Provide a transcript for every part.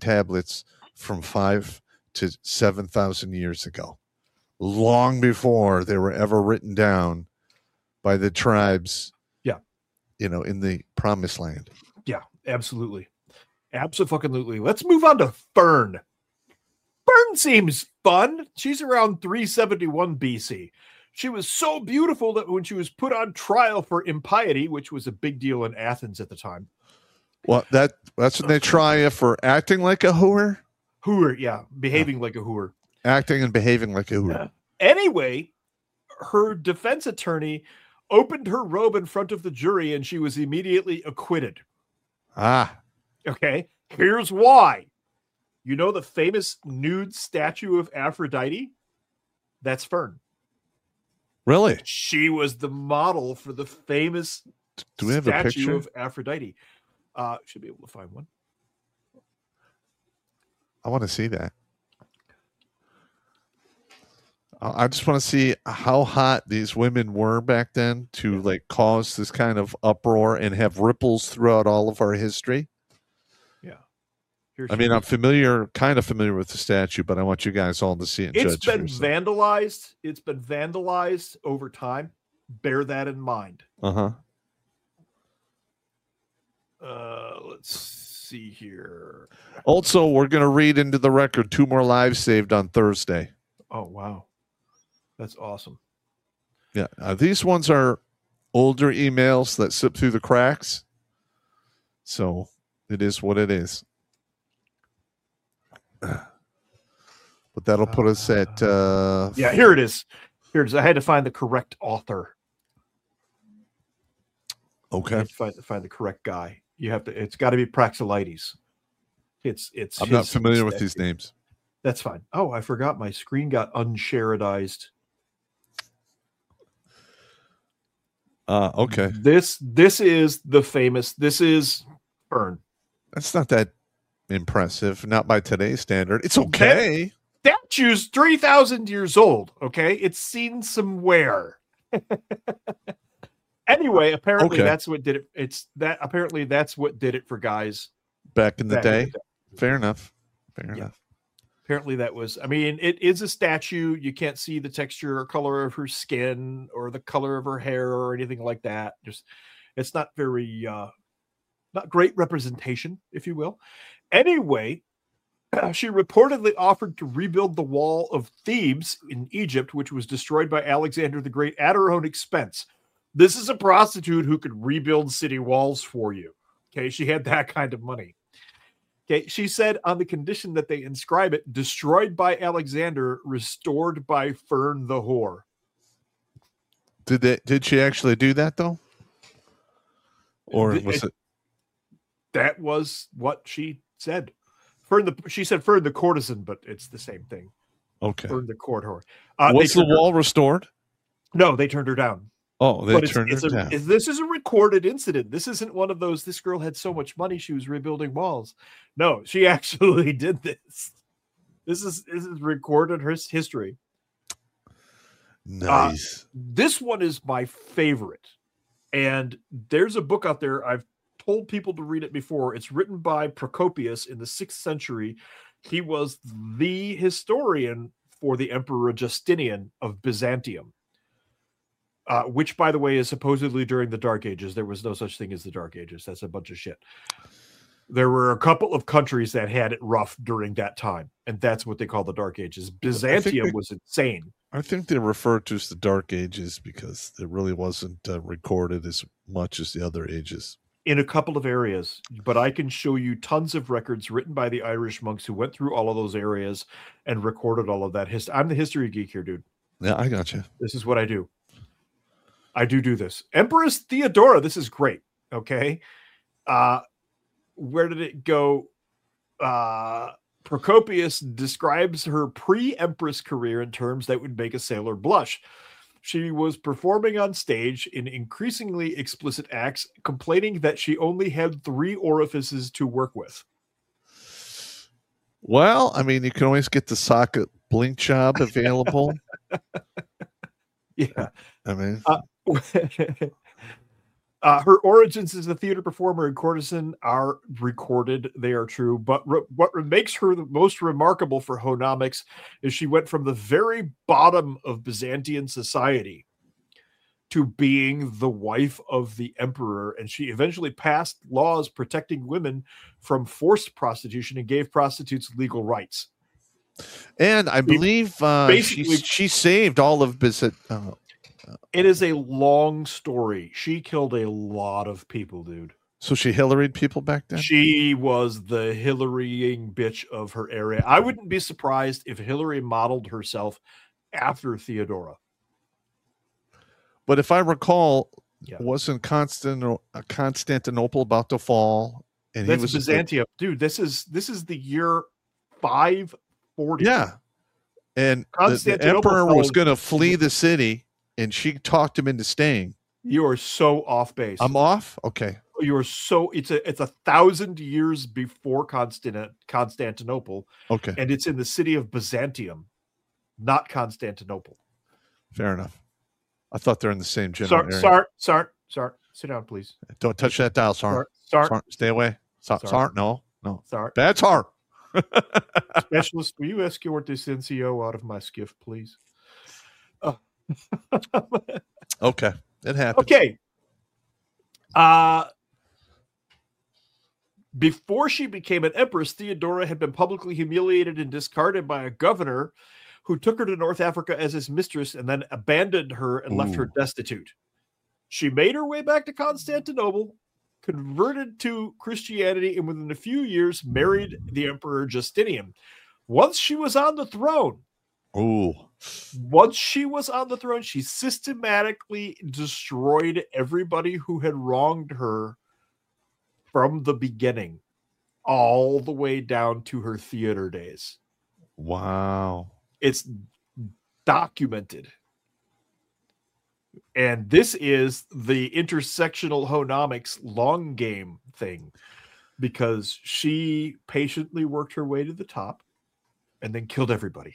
tablets from 5 to 7,000 years ago, long before they were ever written down by the tribes. Yeah. In the Promised Land. Yeah, absolutely. Absolutely. Let's move on to Fern. Fern seems fun. She's around 371 BC. She was so beautiful that when she was put on trial for impiety, which was a big deal in Athens at the time. Well, that's when they try you for acting like a hooer? Hooer, yeah. Behaving like a hooer. Acting and behaving like a hooer. Yeah. Anyway, her defense attorney opened her robe in front of the jury and she was immediately acquitted. Okay, here's why. You know the famous nude statue of Aphrodite? That's Fern. Really? She was the model for the famous Do we have a picture of Aphrodite? Should be able to find one. I want to see that. I just want to see how hot these women were back then to like cause this kind of uproar and have ripples throughout all of our history. Yeah. I'm kind of familiar with the statue, but I want you guys all to see it. It's been vandalized. It's been vandalized over time. Bear that in mind. Let's see here. Also, we're going to read into the record 2 more lives saved on Thursday. Oh, wow. That's awesome. Yeah. These ones are older emails that slip through the cracks. So it is what it is. But that'll put us at... yeah, here it is. Here it is. I had to find the correct author. Okay. I had to find the correct guy. It's got to be Praxilides. It's I'm not familiar with these names. That's fine. Oh, I forgot my screen got unsharedized. Okay. This is the famous. This is Fern. That's not that impressive. Not by today's standard. It's okay. That statue's 3,000 years old. Okay, it's seen some wear. Anyway, apparently that's what did it. Apparently that's what did it for guys back in the day. Fair enough. Apparently that was. I mean, it is a statue. You can't see the texture or color of her skin or the color of her hair or anything like that. Just, it's not very, not great representation, if you will. Anyway, she reportedly offered to rebuild the wall of Thebes in Egypt, which was destroyed by Alexander the Great at her own expense. This is a prostitute who could rebuild city walls for you. Okay, she had that kind of money. Okay, she said on the condition that they inscribe it, destroyed by Alexander, restored by Fern the whore. Did she actually do that though? Or was it? That was what she said. She said Fern the courtesan, but it's the same thing. Okay. Fern the court whore. Was the wall restored? No, they turned her down. Oh, they turned her down. This is a recorded incident. This isn't one of those, this girl had so much money she was rebuilding walls. No, she actually did this. This is recorded history. Nice. This one is my favorite. And there's a book out there. I've told people to read it before. It's written by Procopius in the 6th century. He was the historian for the Emperor Justinian of Byzantium. Which, by the way, is supposedly during the Dark Ages. There was no such thing as the Dark Ages. That's a bunch of shit. There were a couple of countries that had it rough during that time, and that's what they call the Dark Ages. Byzantium was insane. I think they referred to as the Dark Ages because it really wasn't recorded as much as the other ages. In a couple of areas, but I can show you tons of records written by the Irish monks who went through all of those areas and recorded all of that. I'm the history geek here, dude. Yeah, I got you. This is what I do. I do this. Empress Theodora, this is great. Okay. Where did it go? Procopius describes her pre-empress career in terms that would make a sailor blush. She was performing on stage in increasingly explicit acts, complaining that she only had 3 orifices to work with. Well, I mean, you can always get the socket blink job available. Yeah. I mean... Her origins as a theater performer and courtesan are recorded. They are true. But what makes her the most remarkable for Honomics is she went from the very bottom of Byzantine society to being the wife of the emperor. And she eventually passed laws protecting women from forced prostitution and gave prostitutes legal rights. And I believe she saved all of Byzantium. It is a long story. She killed a lot of people, dude. So she Hillary'd people back then? She was the Hillarying bitch of her area. I wouldn't be surprised if Hillary modeled herself after Theodora. But if I recall, wasn't Constantinople about to fall? And that's Byzantium. Dude, this is the year 540. Yeah. And the emperor was going to flee the city, and she talked him into staying. You are so off base. I'm off? Okay. You are so it's 1,000 years before Constantinople. Okay. And it's in the city of Byzantium, not Constantinople. Fair enough. I thought they're in the same general area. Sart. Sit down, please. Don't touch that dial, Sart. Stay away. Sart. No. Sart. That's Sart. Specialist, will you escort this NCO out of my skiff, please? Okay. It happens. Okay. Before she became an empress, Theodora had been publicly humiliated and discarded by a governor who took her to North Africa as his mistress and then abandoned her and left her destitute. She made her way back to Constantinople, converted to Christianity, and within a few years married the Emperor Justinian. Once she was on the throne, she systematically destroyed everybody who had wronged her from the beginning, all the way down to her theater days. Wow. It's documented. And this is the intersectional Honomics long game thing, because she patiently worked her way to the top and then killed everybody.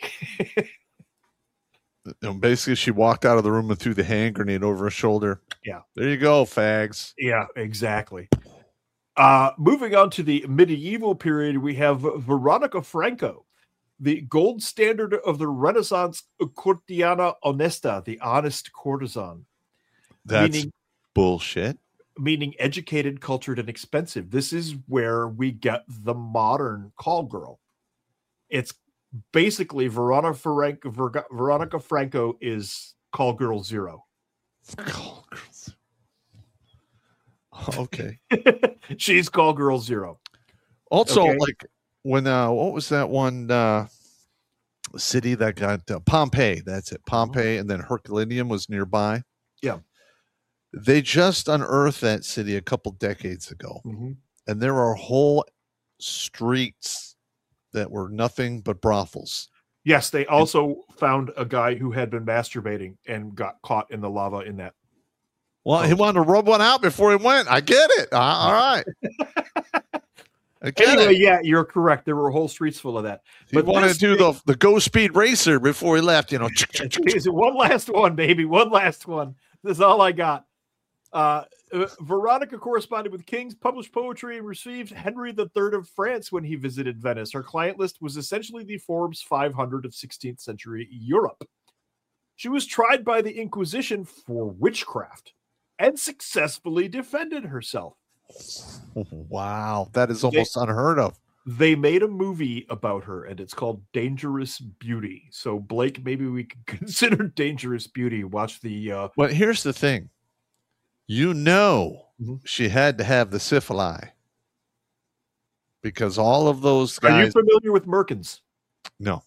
Basically, she walked out of the room and threw the hand grenade over her shoulder. Yeah. There you go, fags. Yeah, exactly. Moving on to the medieval period, we have Veronica Franco, the gold standard of the Renaissance courtiana honesta, the honest courtesan. That's bullshit. Meaning educated, cultured, and expensive. This is where we get the modern call girl. It's basically Veronica Franco is call girl zero. Call girls. Okay. She's call girl zero. Also, like when what was that one city that got Pompeii? That's it, Pompeii, and then Herculaneum was nearby. Yeah, they just unearthed that city a couple decades ago, and there are whole streets that were nothing but brothels. Yes, they also found a guy who had been masturbating and got caught in the lava in that. Well, he wanted to rub one out before he went. I get it. All right. Anyway, yeah, you're correct. There were whole streets full of that. He wanted to do the Go Speed Racer before he left, you know. One last one, baby. One last one. This is all I got. Veronica corresponded with kings, published poetry, and received Henry III of France when he visited Venice. Her client list was essentially the Forbes 500 of 16th century Europe. She was tried by the Inquisition for witchcraft and successfully defended herself. Wow, that is almost unheard of. They made a movie about her, and it's called Dangerous Beauty. So, Blake, maybe we could consider Dangerous Beauty. Watch the... Well, here's the thing. You know, she had to have the syphilis. Because all of those guys... Are you familiar with merkins? No.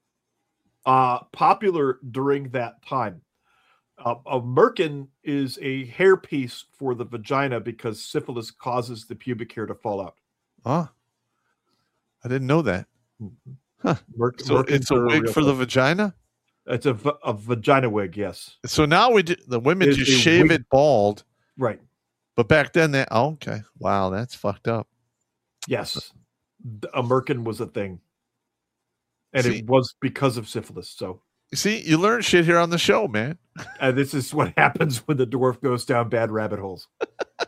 Popular during that time. A merkin is a hairpiece for the vagina because syphilis causes the pubic hair to fall out. Ah, I didn't know that. Huh. So it's a wig for the vagina? It's a vagina wig, yes. So now the women just shave it bald. Right. But back then, okay. Wow, that's fucked up. Yes. A merkin was a thing. And it was because of syphilis, so... See, you learn shit here on the show, man. This is what happens when the dwarf goes down bad rabbit holes.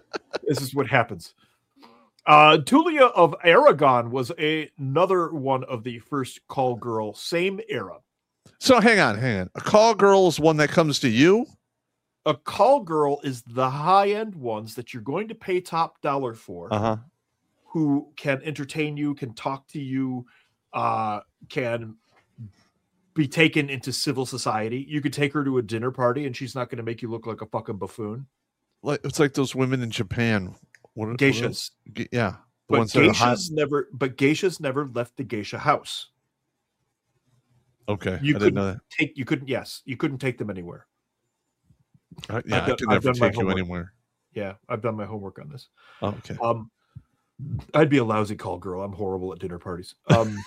This is what happens. Tulia of Aragon was another one of the first call girl, same era. So hang on. A call girl is one that comes to you? A call girl is the high-end ones that you're going to pay top dollar for, who can entertain you, can talk to you, can be taken into civil society. You could take her to a dinner party and she's not going to make you look like a fucking buffoon. It's like those women in Japan. Geishas. Yeah. But geishas never left the geisha house. Okay. I didn't know that. You couldn't take them anywhere. I could never take you anywhere. Yeah, I've done my homework on this. Oh, okay. I'd be a lousy call girl. I'm horrible at dinner parties.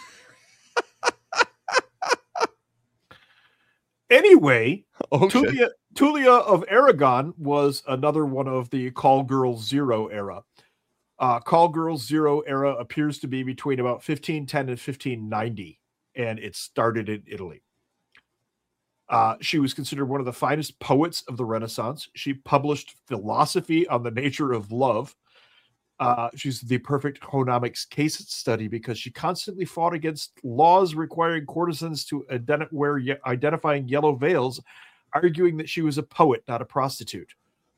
Anyway, okay. Tulia of Aragon was another one of the Call Girl Zero era. Call Girl Zero era appears to be between about 1510 and 1590, and it started in Italy. She was considered one of the finest poets of the Renaissance. She published philosophy on the nature of love. She's the perfect chronomics case study because she constantly fought against laws requiring courtesans to wear identifying yellow veils, arguing that she was a poet, not a prostitute.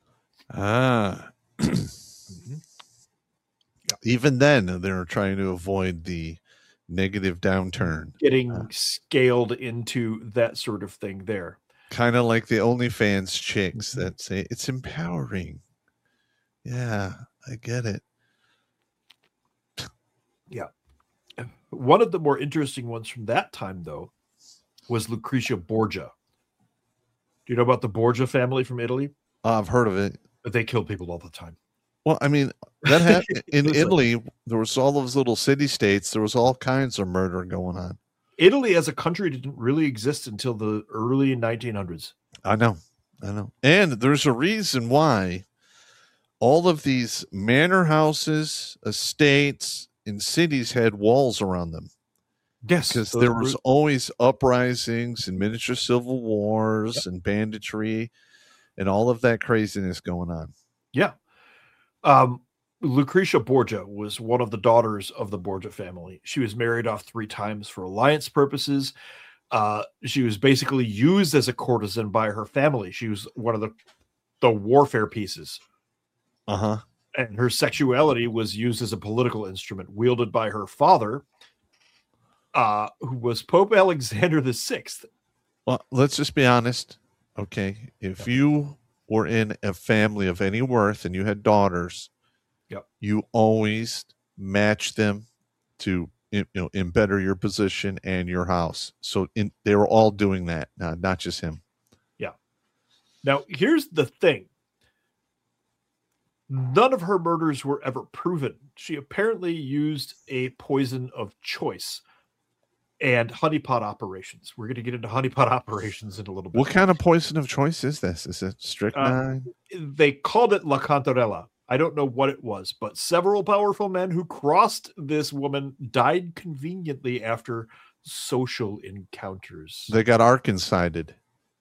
Even then, they were trying to avoid the negative downturn. Getting scaled into that sort of thing there. Kind of like the OnlyFans chicks that say it's empowering. Yeah, I get it. Yeah. One of the more interesting ones from that time, though, was Lucretia Borgia. Do you know about the Borgia family from Italy? I've heard of it. But they kill people all the time. Well, I mean, that happened in Italy. There was all those little city-states. There was all kinds of murder going on. Italy as a country didn't really exist until the early 1900s. I know. And there's a reason why all of these manor houses, estates, and cities had walls around them. Yes. Because there was always uprisings and miniature civil wars and banditry and all of that craziness going on. Yeah. Lucretia Borgia was one of the daughters of the Borgia family. She was married off 3 times for alliance purposes. She was basically used as a courtesan by her family. She was one of the warfare pieces. And her sexuality was used as a political instrument wielded by her father, who was Pope Alexander VI. Well, let's just be honest. Okay. If you were in a family of any worth and you had daughters, you always match them to better your position and your house. So they were all doing that, not just him. Yeah. Now, here's the thing. None of her murders were ever proven. She apparently used a poison of choice and honeypot operations. We're going to get into honeypot operations in a little bit. What kind of poison of choice is this? Is it strychnine? They called it La Cantarella. I don't know what it was, but several powerful men who crossed this woman died conveniently after social encounters. They got Arkancided.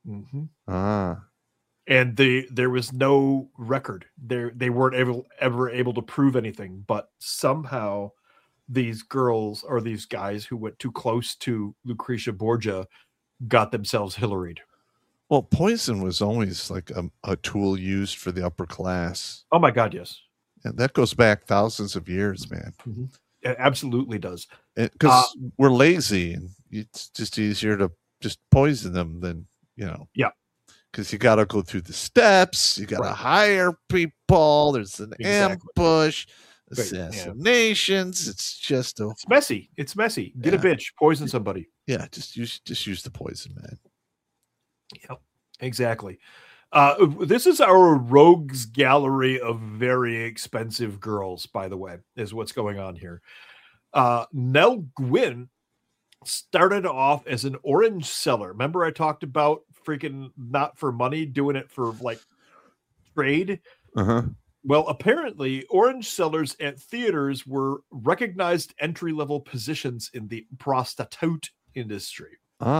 And there was no record. They weren't ever able to prove anything, but somehow these girls or these guys who went too close to Lucretia Borgia got themselves Hillaried. Well, poison was always like a tool used for the upper class. Oh my God, yes. And that goes back thousands of years, man. It absolutely does. Because we're lazy and it's just easier to just poison them than, Yeah. Because you got to go through the steps. You got to hire people. There's an ambush, assassinations. Yeah. It's just it's messy. It's messy. Get a bitch, poison somebody. Yeah, just use the poison, man. Yep, exactly. This is our rogues gallery of very expensive girls, by the way, is what's going on here. Nell Gwyn started off as an orange seller. Remember I talked about freaking not for money, doing it for like trade? Well, apparently orange sellers at theaters were recognized entry-level positions in the prostitute industry.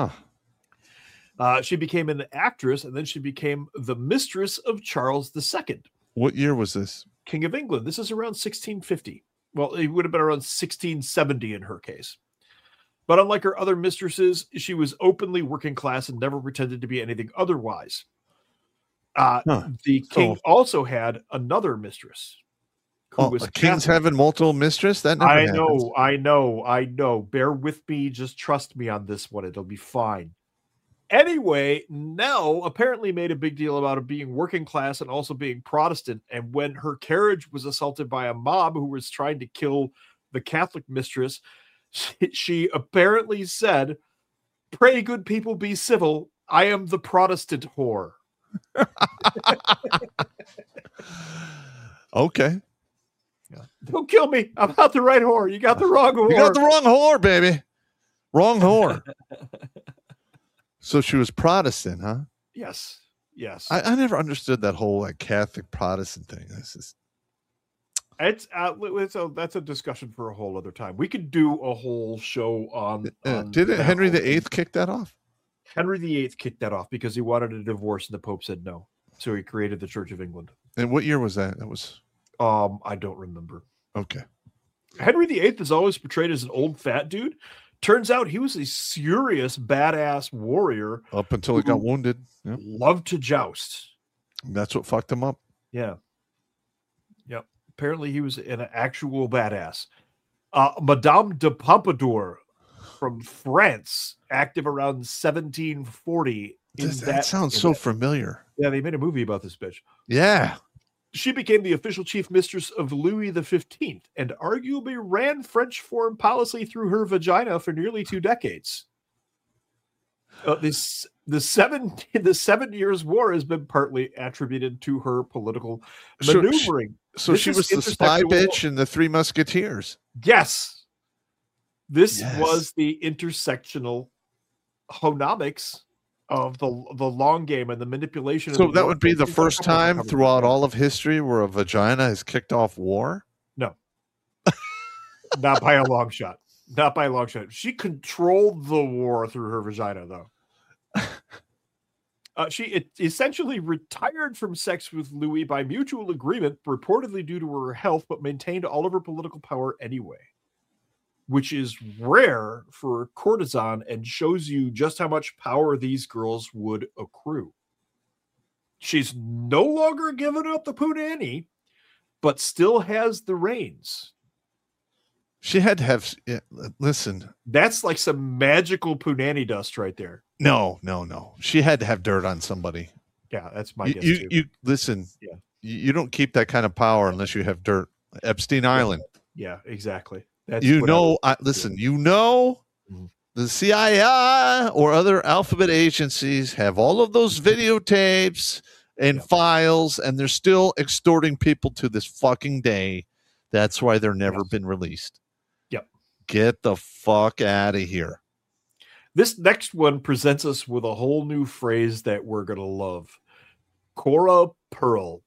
She became an actress, and then she became the mistress of Charles II. What year was this? King of England. This is around 1650. Well, it would have been around 1670 in her case. But unlike her other mistresses, she was openly working class and never pretended to be anything otherwise. The king also had another mistress. King's having multiple mistresses? That never happens. I know. Bear with me. Just trust me on this one. It'll be fine. Anyway, Nell apparently made a big deal about it being working class and also being Protestant. And when her carriage was assaulted by a mob who was trying to kill the Catholic mistress, she apparently said, "Pray, good people, be civil. I am the Protestant whore." Okay. Yeah. Don't kill me. I'm not the right whore. You got the wrong whore. You got the wrong whore, baby. Wrong whore. So she was Protestant, huh? Yes. I never understood that whole Catholic Protestant thing. That's a discussion for a whole other time. We could do a whole show on didn't Henry VIII kick that off? Henry VIII kicked that off because he wanted a divorce and the Pope said no. So he created the Church of England. And what year was that? That was I don't remember. Okay. Henry VIII is always portrayed as an old fat dude. Turns out he was a serious, badass warrior. Up until he got wounded. Yep. Loved to joust. That's what fucked him up. Yeah. Yep. Apparently he was an actual badass. Madame de Pompadour from France, active around 1740. That sounds so familiar. Yeah, they made a movie about this bitch. Yeah. She became the official chief mistress of Louis XV and arguably ran French foreign policy through her vagina for nearly 2 decades. The 7 Years' War has been partly attributed to her political maneuvering. So she was the spy bitch in the Three Musketeers. Yes. This was the intersectional honomics of the long game and the manipulation. So that would be the first time throughout all of history where a vagina has kicked off war? No. Not by a long shot. Not by a long shot. She controlled the war through her vagina, though. She essentially retired from sex with Louis by mutual agreement, reportedly due to her health, but maintained all of her political power anyway, which is rare for a courtesan and shows you just how much power these girls would accrue. She's no longer giving up the punani, but still has the reins. She had to have, listen. That's like some magical punani dust right there. No. She had to have dirt on somebody. Yeah, that's my guess too. You listen. Yeah. You don't keep that kind of power unless you have dirt. Epstein Island. Yeah, exactly. That's listen, the CIA or other alphabet agencies have all of those videotapes and files, and they're still extorting people to this fucking day. That's why they're never been released. Yep. Get the fuck out of here. This next one presents us with a whole new phrase that we're going to love. Cora Pearl,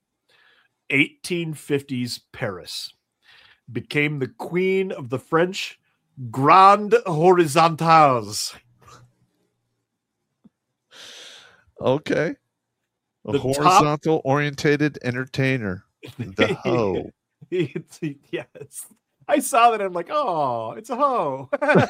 1850s Paris, became the queen of the French Grand Horizontales. Okay. A horizontal orientated entertainer. The hoe. Yes. I saw that. I'm like, oh, it's a hoe.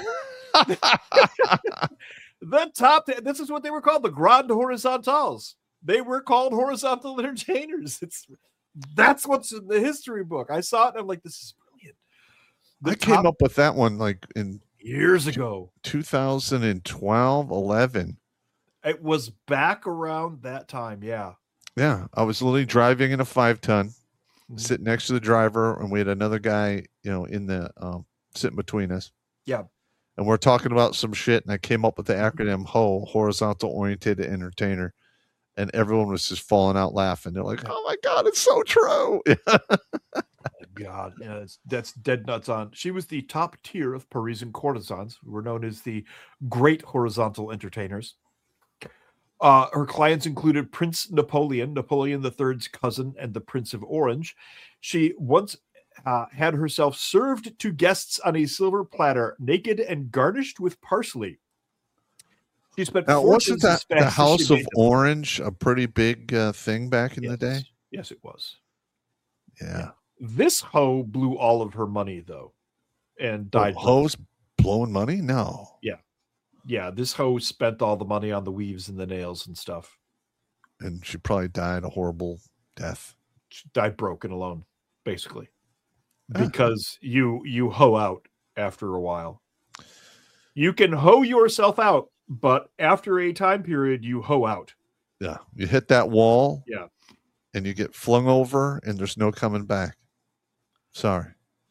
The top, this is what they were called, the Grand Horizontales. They were called horizontal entertainers. That's what's in the history book. I saw it and I'm like, this is brilliant. I came up with that one like in years ago, 2012, 11. It was back around that time. Yeah. Yeah. I was literally driving in a 5-ton, sitting next to the driver, and we had another guy, in the sitting between us. Yeah. And we're talking about some shit, and I came up with the acronym HO, Horizontal Oriented Entertainer. And everyone was just falling out laughing. They're like, oh my God, it's so true. God, yeah, that's dead nuts on. She was the top tier of Parisian courtesans, who were known as the Great Horizontal Entertainers. Her clients included Prince Napoleon III's cousin, and the Prince of Orange. She once had herself served to guests on a silver platter, naked and garnished with parsley. She spent wasn't that the House of Orange a pretty big thing back in the day? Yes, it was. Yeah. This hoe blew all of her money though, and died. Hoes blowing money? No. Yeah. This hoe spent all the money on the weaves and the nails and stuff. And she probably died a horrible death. She died broke and alone, basically, because you hoe out after a while. You can hoe yourself out, but after a time period, you hoe out. Yeah, you hit that wall. Yeah, and you get flung over, and there's no coming back. Sorry.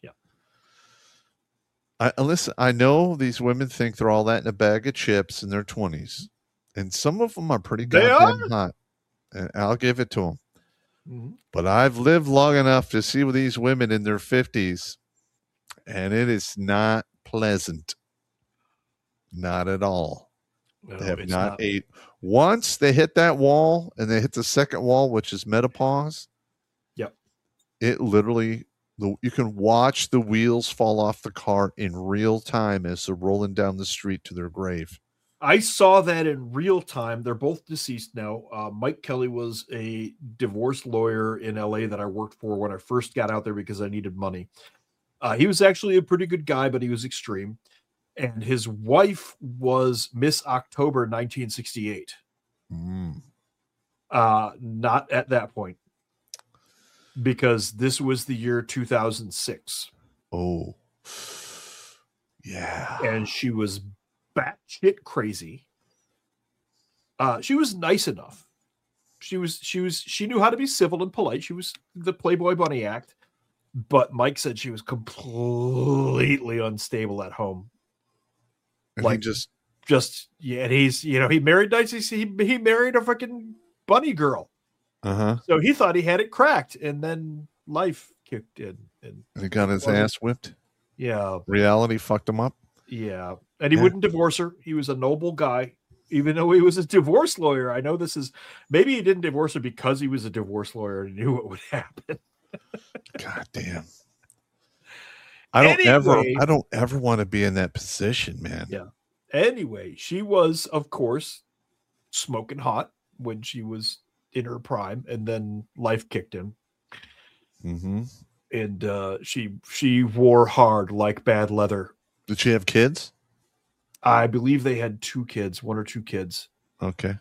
Yeah. Listen, I know these women think they're all that in a bag of chips in their 20s, and some of them are pretty goddamn hot. And I'll give it to them. Mm-hmm. But I've lived long enough to see with these women in their 50s, and it is not pleasant. Not at all. No, they have not ate. Once they hit that wall and they hit the second wall, which is menopause. Yep. It literally, you can watch the wheels fall off the car in real time as they're rolling down the street to their grave. I saw that in real time. They're both deceased now. Mike Kelly was a divorce lawyer in LA that I worked for when I first got out there because I needed money. He was actually a pretty good guy, but he was extreme. And his wife was Miss October 1968. Not at that point, because this was the year 2006. Oh, yeah. And she was batshit crazy. She was nice enough. She knew how to be civil and polite. She was the Playboy Bunny act, but Mike said she was completely unstable at home. And like and he's, he married he married a fucking bunny girl. So he thought he had it cracked, and then life kicked in, and he got his ass whipped. Yeah, reality fucked him up. Yeah, and he wouldn't divorce her. He was a noble guy, even though he was a divorce lawyer. I know this is maybe he didn't divorce her because he was a divorce lawyer and knew what would happen. God damn. I don't ever want to be in that position, man. Yeah. Anyway, she was, of course, smoking hot when she was in her prime, and then life kicked in. Mm-hmm. And she wore hard like bad leather. Did she have kids? I believe they had one or two kids. Okay.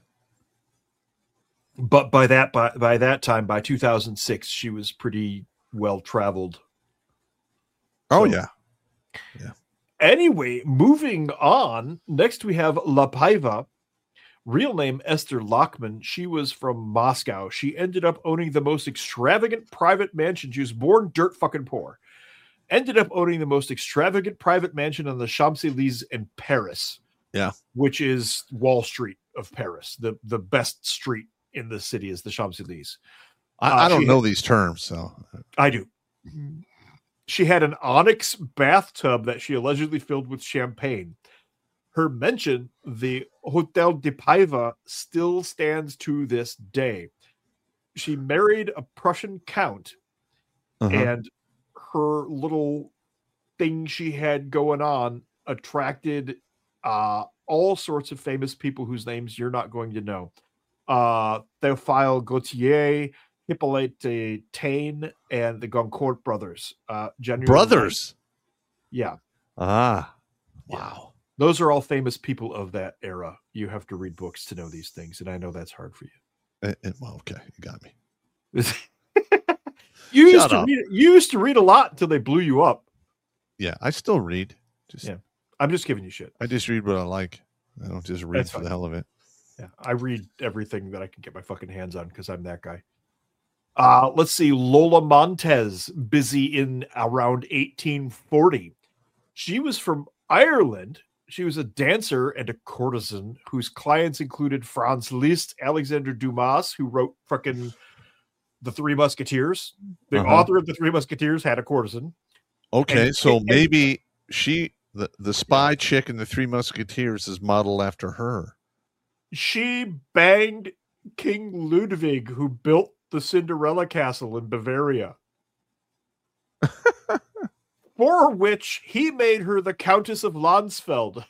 But by that time, by 2006, she was pretty well traveled. Oh, yeah. Yeah. Anyway, moving on. Next, we have La Paiva. Real name Esther Lockman. She was from Moscow. She ended up owning the most extravagant private mansion. She was born dirt fucking poor. Ended up owning the most extravagant private mansion on the Champs-Élysées in Paris. Yeah. Which is Wall Street of Paris. The best street in the city is the Champs-Élysées. I don't know these terms, so. I do. She had an onyx bathtub that she allegedly filled with champagne. Her mansion, the Hotel de Paiva, still stands to this day. She married a Prussian count, and her little thing she had going on attracted all sorts of famous people whose names you're not going to know. Théophile Gautier, Hippolyte Taine, and the Goncourt brothers. Brothers? Yeah. Wow. Yeah. Those are all famous people of that era. You have to read books to know these things, and I know that's hard for you. Well, okay, you got me. You used to read a lot until they blew you up. Yeah, I still read. I'm just giving you shit. I just read what I like. I don't just read for the hell of it. Yeah, I read everything that I can get my fucking hands on because I'm that guy. Let's see. Lola Montez, busy in around 1840. She was from Ireland. She was a dancer and a courtesan whose clients included Franz Liszt, Alexander Dumas, who wrote fucking The Three Musketeers. The author of The Three Musketeers had a courtesan. Okay, so maybe the spy chick in The Three Musketeers is modeled after her. She banged King Ludwig, who built the Cinderella Castle in Bavaria. For which he made her the Countess of Landsfeld.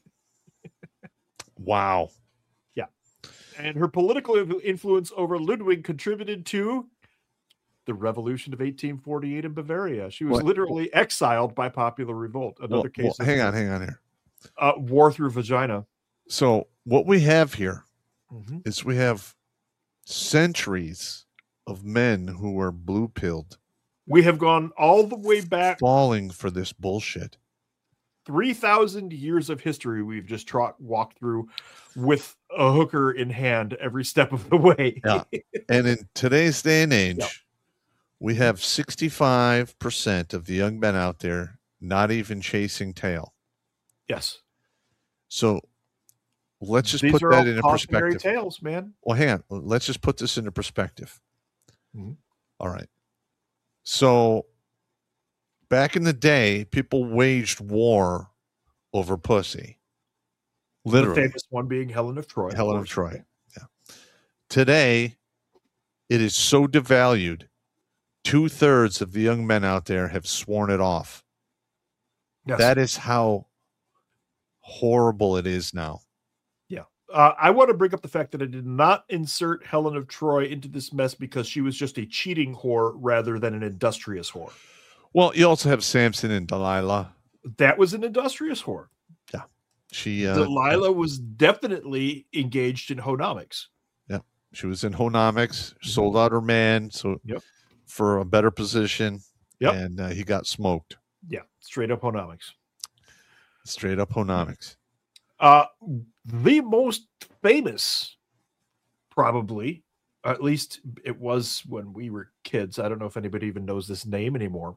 Wow. Yeah. And her political influence over Ludwig contributed to the revolution of 1848 in Bavaria. She was literally exiled by popular revolt. Another case. Hang on here. War through vagina. So what we have here is we have centuries of men who were blue-pilled. We have gone all the way back, falling for this bullshit. 3,000 years of history we've just walked through with a hooker in hand every step of the way. Yeah. And in today's day and age, we have 65% of the young men out there not even chasing tail. Yes. So let's just put that into perspective. Tales, man. Well, hang on. Let's just put this into perspective. All right. So back in the day, people waged war over pussy. Literally. The famous one being Helen of Troy. Helen of Troy. Yeah. Today, it is so devalued. 2/3 of the young men out there have sworn it off. Yes. That is how horrible it is now. Yeah. I want to bring up the fact that I did not insert Helen of Troy into this mess because she was just a cheating whore rather than an industrious whore. Well, you also have Samson and Delilah. That was an industrious whore. Yeah. Delilah was definitely engaged in honomics. Yeah. She was in honomics, sold out her man for a better position. Yep. And he got smoked. Yeah. Straight up honomics. Straight up honomics. The most famous, probably, at least it was when we were kids. I don't know if anybody even knows this name anymore.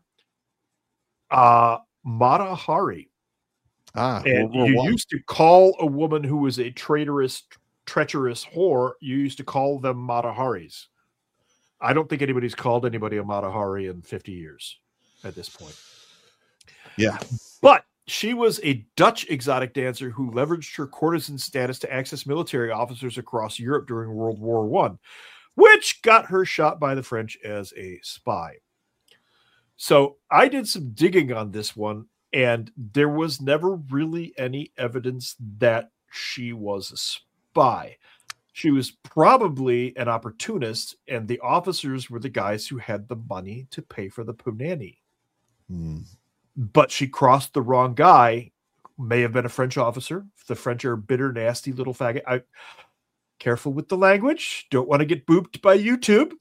Mata Hari. And you used to call a woman who was a treacherous whore, you used to call them Mata Haris. I don't think anybody's called anybody a Mata Hari in 50 years at this point. Yeah. But she was a Dutch exotic dancer who leveraged her courtesan status to access military officers across Europe during World War I, which got her shot by the French as a spy. So I did some digging on this one, and there was never really any evidence that she was a spy. She was probably an opportunist, and the officers were the guys who had the money to pay for the punani. But she crossed the wrong guy. May have been a French officer. The French are bitter, nasty little faggot. Careful with the language. Don't want to get booped by YouTube.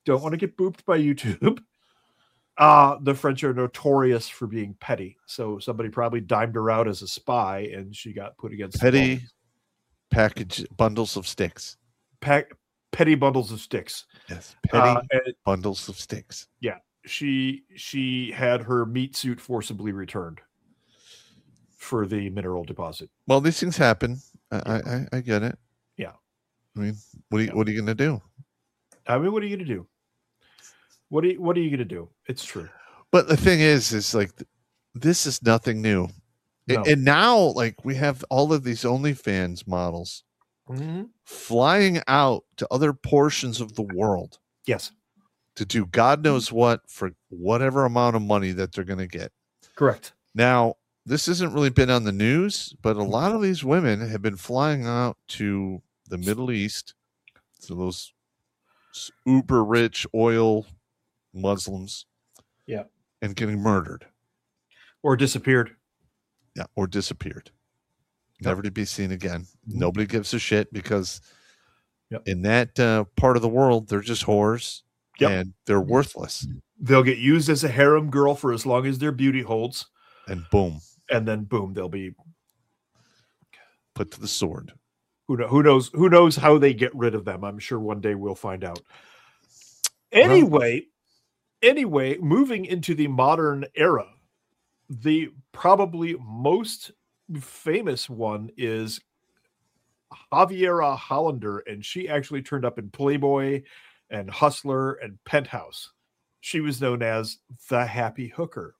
The French are notorious for being petty. So somebody probably dimed her out as a spy, and she got put against petty package bundles of sticks. Petty bundles of sticks. Yes, petty bundles of sticks. Yeah. She had her meat suit forcibly returned for the mineral deposit. Well, these things happen. I get it. Yeah. I mean, what are you going to do? What are you going to do? What are you going to do? It's true. But the thing is like, this is nothing new. No. And now, like, we have all of these OnlyFans models flying out to other portions of the world. Yes. To do God knows what for whatever amount of money that they're going to get. Correct. Now, this hasn't really been on the news, but a lot of these women have been flying out to the Middle East, to those uber rich oil Muslims, and getting murdered or disappeared. Yeah, or disappeared, never to be seen again. Nobody gives a shit because in that part of the world, they're just whores. And they're worthless. They'll get used as a harem girl for as long as their beauty holds. And boom. And then boom, they'll be put to the sword. Who knows how they get rid of them? I'm sure one day we'll find out. Anyway, moving into the modern era, the probably most famous one is Javiera Hollander, and she actually turned up in Playboy and Hustler and Penthouse. She was known as the Happy Hooker.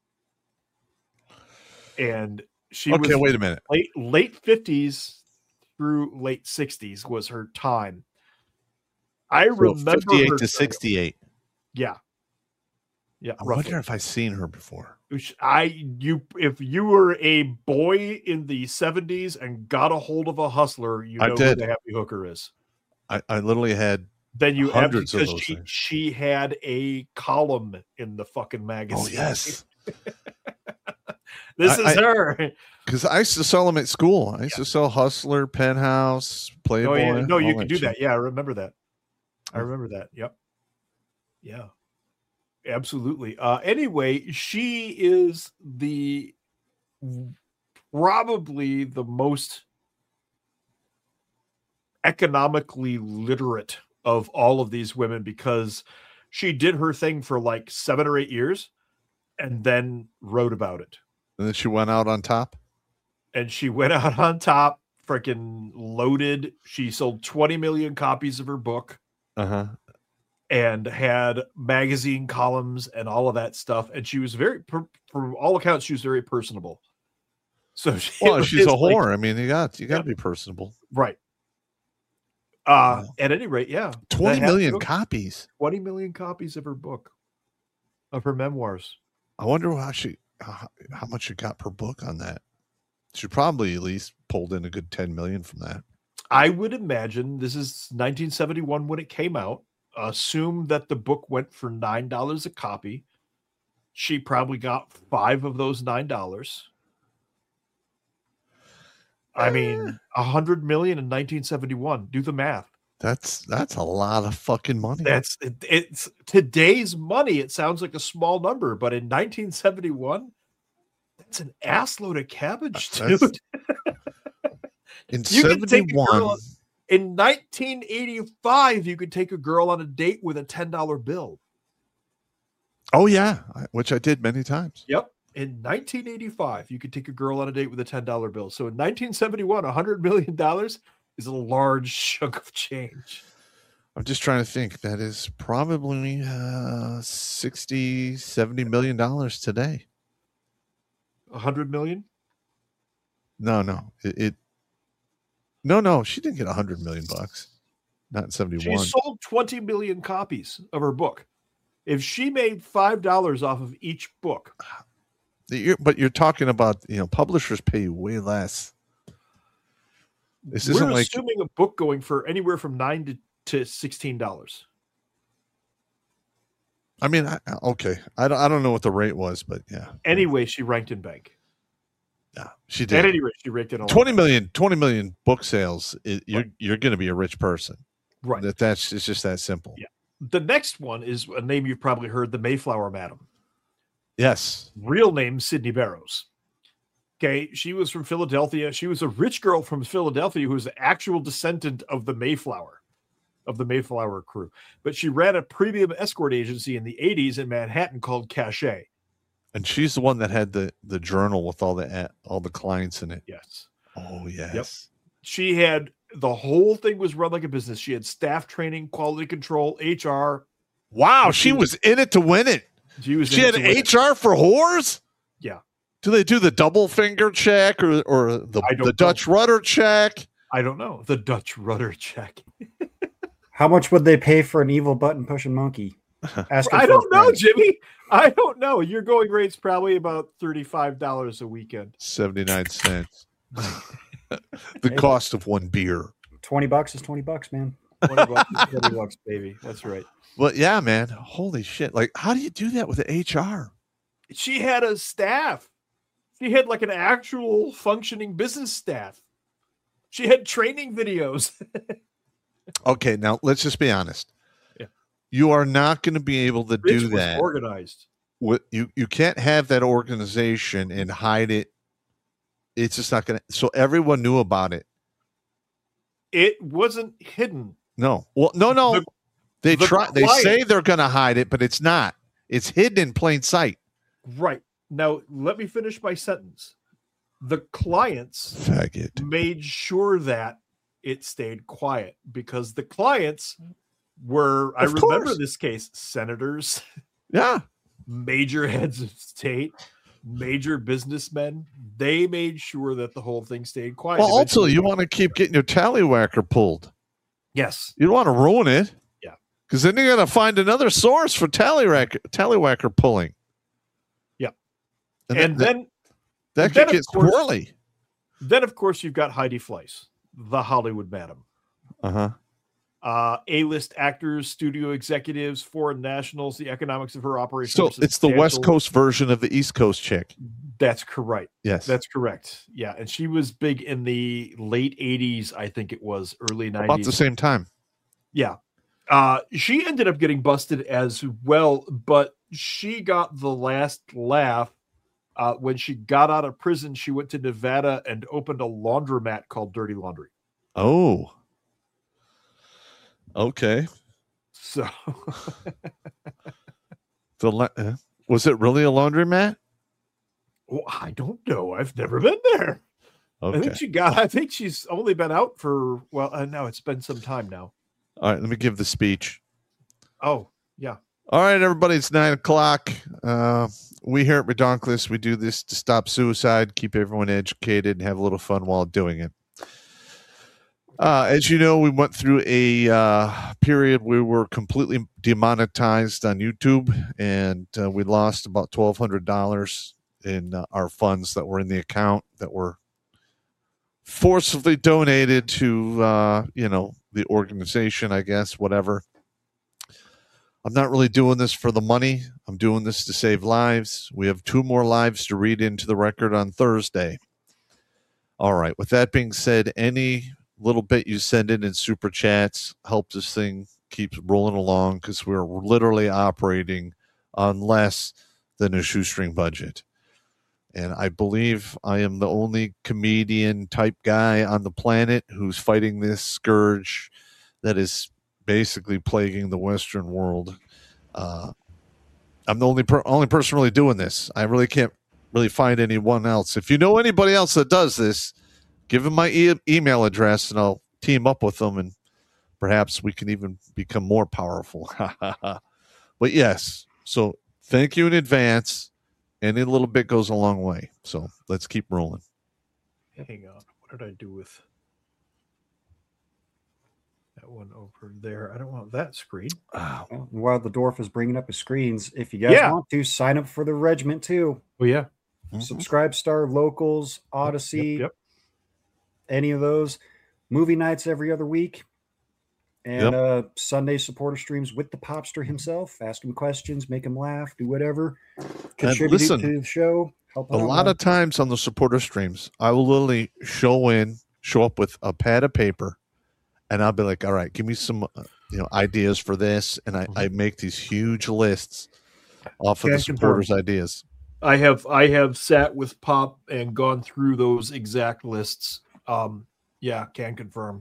And she was wait a minute. Late 50s through late 60s was her time. I remember 58 to 68. Yeah. Yeah. I wonder if I've seen her before. If you were a boy in the 70s and got a hold of a Hustler, you know who the Happy Hooker is. I literally had Then you hundreds of because those things. she had a column in the fucking magazine. Oh yes, this is her. Because I used to sell them at school. I used to sell Hustler, Penthouse, Playboy. Oh, yeah. No, you can do shit. that. Yeah, I remember that. I remember that. Yep. Yeah. Absolutely. Anyway, she is probably the most economically literate of all of these women, because she did her thing for like 7 or 8 years and then wrote about it. And then she went out on top. And she went out on top, freaking loaded. She sold 20 million copies of her book. Uh-huh. And had magazine columns and all of that stuff. And she was from all accounts, she was very personable. So she's a whore. I mean, you got to be personable. Right. At any rate, yeah. 20 million copies. 20 million copies of her book, of her memoirs. I wonder how much she got per book on that. She probably at least pulled in a good 10 million from that. I would imagine this is 1971 when it came out. Assume that the book went for $9 a copy. She probably got 5 of those $9. I mean, 100 million in 1971. Do the math. That's a lot of fucking money. It's today's money. It sounds like a small number, but in 1971, that's an assload of cabbage, dude. In 71. In 1985, you could take a girl on a date with a $10 bill. Oh, yeah, which I did many times. Yep. In 1985, you could take a girl on a date with a $10 bill. So in 1971, $100 million is a large chunk of change. I'm just trying to think. That is probably $60-70 million today. 100 million? No. No, she didn't get 100 million bucks. Not in 71. She sold 20 million copies of her book. If she made $5 off of each book. But you're talking about, publishers pay you way less. We're assuming a book going for anywhere from $9 to $16. I mean, okay. I don't know what the rate was, but yeah. Anyway, she ranked in bank. Yeah, she did. At any rate, she ranked in 20 million book sales. You're going to be a rich person. Right. It's just that simple. Yeah. The next one is a name you've probably heard, the Mayflower Madam. Yes. Real name, Sydney Barrows. Okay. She was from Philadelphia. She was a rich girl from Philadelphia who was the actual descendant of the Mayflower crew. But she ran a premium escort agency in the 80s in Manhattan called Cachet. And she's the one that had the journal with all the clients in it. Yes. Oh, yes. Yep. She had the whole thing was run like a business. She had staff training, quality control, HR. Wow, she was in it to win it. She had HR for whores? Yeah. Do they do the double finger check or the Dutch rudder check? I don't know. The Dutch rudder check. How much would they pay for an evil button pushing monkey? I don't know, Jimmy. I don't know. Your going rate's probably about $35 a weekend. 79 cents. The cost of one beer. $20 is $20, man. $20 is $20, baby. That's right. But yeah, man. Holy shit. Like, how do you do that with the HR? She had a staff. She had like an actual functioning business staff. She had training videos. Okay, now let's just be honest. Yeah. You are not going to be able to do that. Organized. You can't have that organization and hide it. It's just not going to. So everyone knew about it. It wasn't hidden. No. Well, no. They try. They say they're going to hide it, but it's not. It's hidden in plain sight. Right. Now, let me finish my sentence. The clients made sure that it stayed quiet because the clients were, I remember this case, senators. Yeah. Major heads of state, major businessmen. They made sure that the whole thing stayed quiet. Well, also, you want to keep getting your tallywhacker pulled. Yes. You don't want to ruin it. Yeah. Because then you're going to find another source for tallywhacker pulling. Yeah. And then that could get squirrely. Then, of course, you've got Heidi Fleiss, the Hollywood Madam. Uh-huh. A-list actors, studio executives, foreign nationals, the economics of her operation. So it's the West Coast version of the East Coast chick. That's correct. Yes. That's correct. Yeah. And she was big in the late 80s, I think it was, early 90s. About the same time. Yeah. She ended up getting busted as well, but she got the last laugh. When she got out of prison, she went to Nevada and opened a laundromat called Dirty Laundry. Oh. Okay. So was it really a laundromat? Well, I don't know. I've never been there. Okay. I think she's only been out for, no, it's been some time now. All right, let me give the speech. Oh, yeah. All right, everybody, it's 9:00. We here at Redonkulous, we do this to stop suicide, keep everyone educated, and have a little fun while doing it. As you know, we went through a period where we were completely demonetized on YouTube, and we lost about $1,200 in our funds that were in the account that were forcibly donated to, the organization, I guess, whatever. I'm not really doing this for the money. I'm doing this to save lives. We have 2 more lives to read into the record on Thursday. All right. With that being said, any little bit you send in super chats helps this thing keep rolling along, because we're literally operating on less than a shoestring budget. And I believe I am the only comedian type guy on the planet who's fighting this scourge that is basically plaguing the Western world. I'm the only person really doing this. I really can't really find anyone else. If you know anybody else that does this, give them my email address and I'll team up with them, and perhaps we can even become more powerful. But yes, so thank you in advance. Any little bit goes a long way. So let's keep rolling. Hang on. What did I do with that one over there? I don't want that screen. While the dwarf is bringing up his screens, if you guys want to, sign up for the regiment too. Oh, yeah. Mm-hmm. Subscribe Star, Locals, Odyssey, yep. Any of those. Movie nights every other week. And Sunday supporter streams with the Popster himself. Ask him questions, make him laugh, do whatever. Contribute to the show. Help a lot of times on the supporter streams, I will literally show up with a pad of paper, and I'll be like, all right, give me some ideas for this. And I make these huge lists off of the supporters' ideas. I have sat with Pop and gone through those exact lists. Can confirm.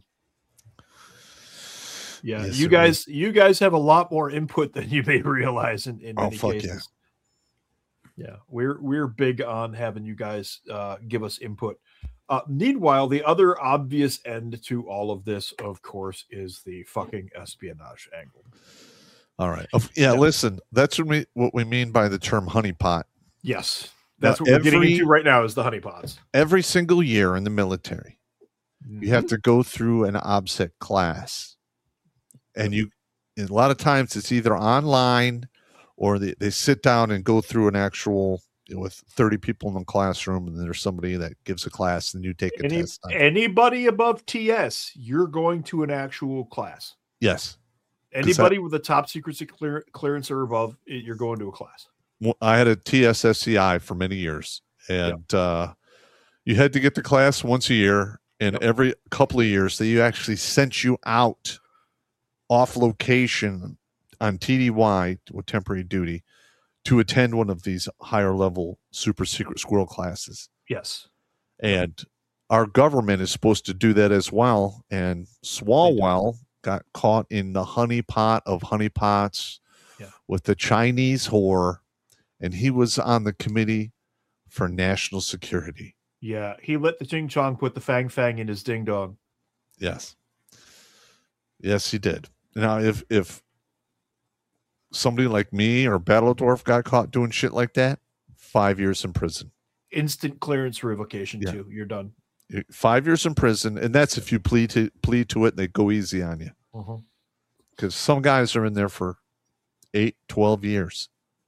Yeah, yes, you guys have a lot more input than you may realize in many cases. Yeah, we're big on having you guys give us input. Meanwhile, the other obvious end to all of this, of course, is the fucking espionage angle. All right. Listen, that's what we mean by the term honeypot. Yes, that's what we're getting into right now, is the honeypots. Every single year in the military, you have to go through an OBSEC class. And a lot of times it's either online or they sit down and go through an actual, with 30 people in the classroom, and there's somebody that gives a class and you take a test. Anybody above TS, you're going to an actual class. Yes. Anybody with a top secret clearance or above, you're going to a class. Well, I had a TS SCI for many years, and you had to get to class once a year, and every couple of years they actually sent you out off location on TDY with temporary duty to attend one of these higher level super secret squirrel classes. Yes. And our government is supposed to do that as well. And Swalwell got caught in the honeypot of honeypots with the Chinese whore. And he was on the committee for national security. Yeah. He let the Ching Chong put the Fang Fang in his ding dong. Yes. Yes, he did. Now, if somebody like me or Battledorf got caught doing shit like that, 5 years in prison. Instant clearance revocation, too. You're done. 5 years in prison, and that's if you plead to it and they go easy on you. Because some guys are in there for 8, 12 years.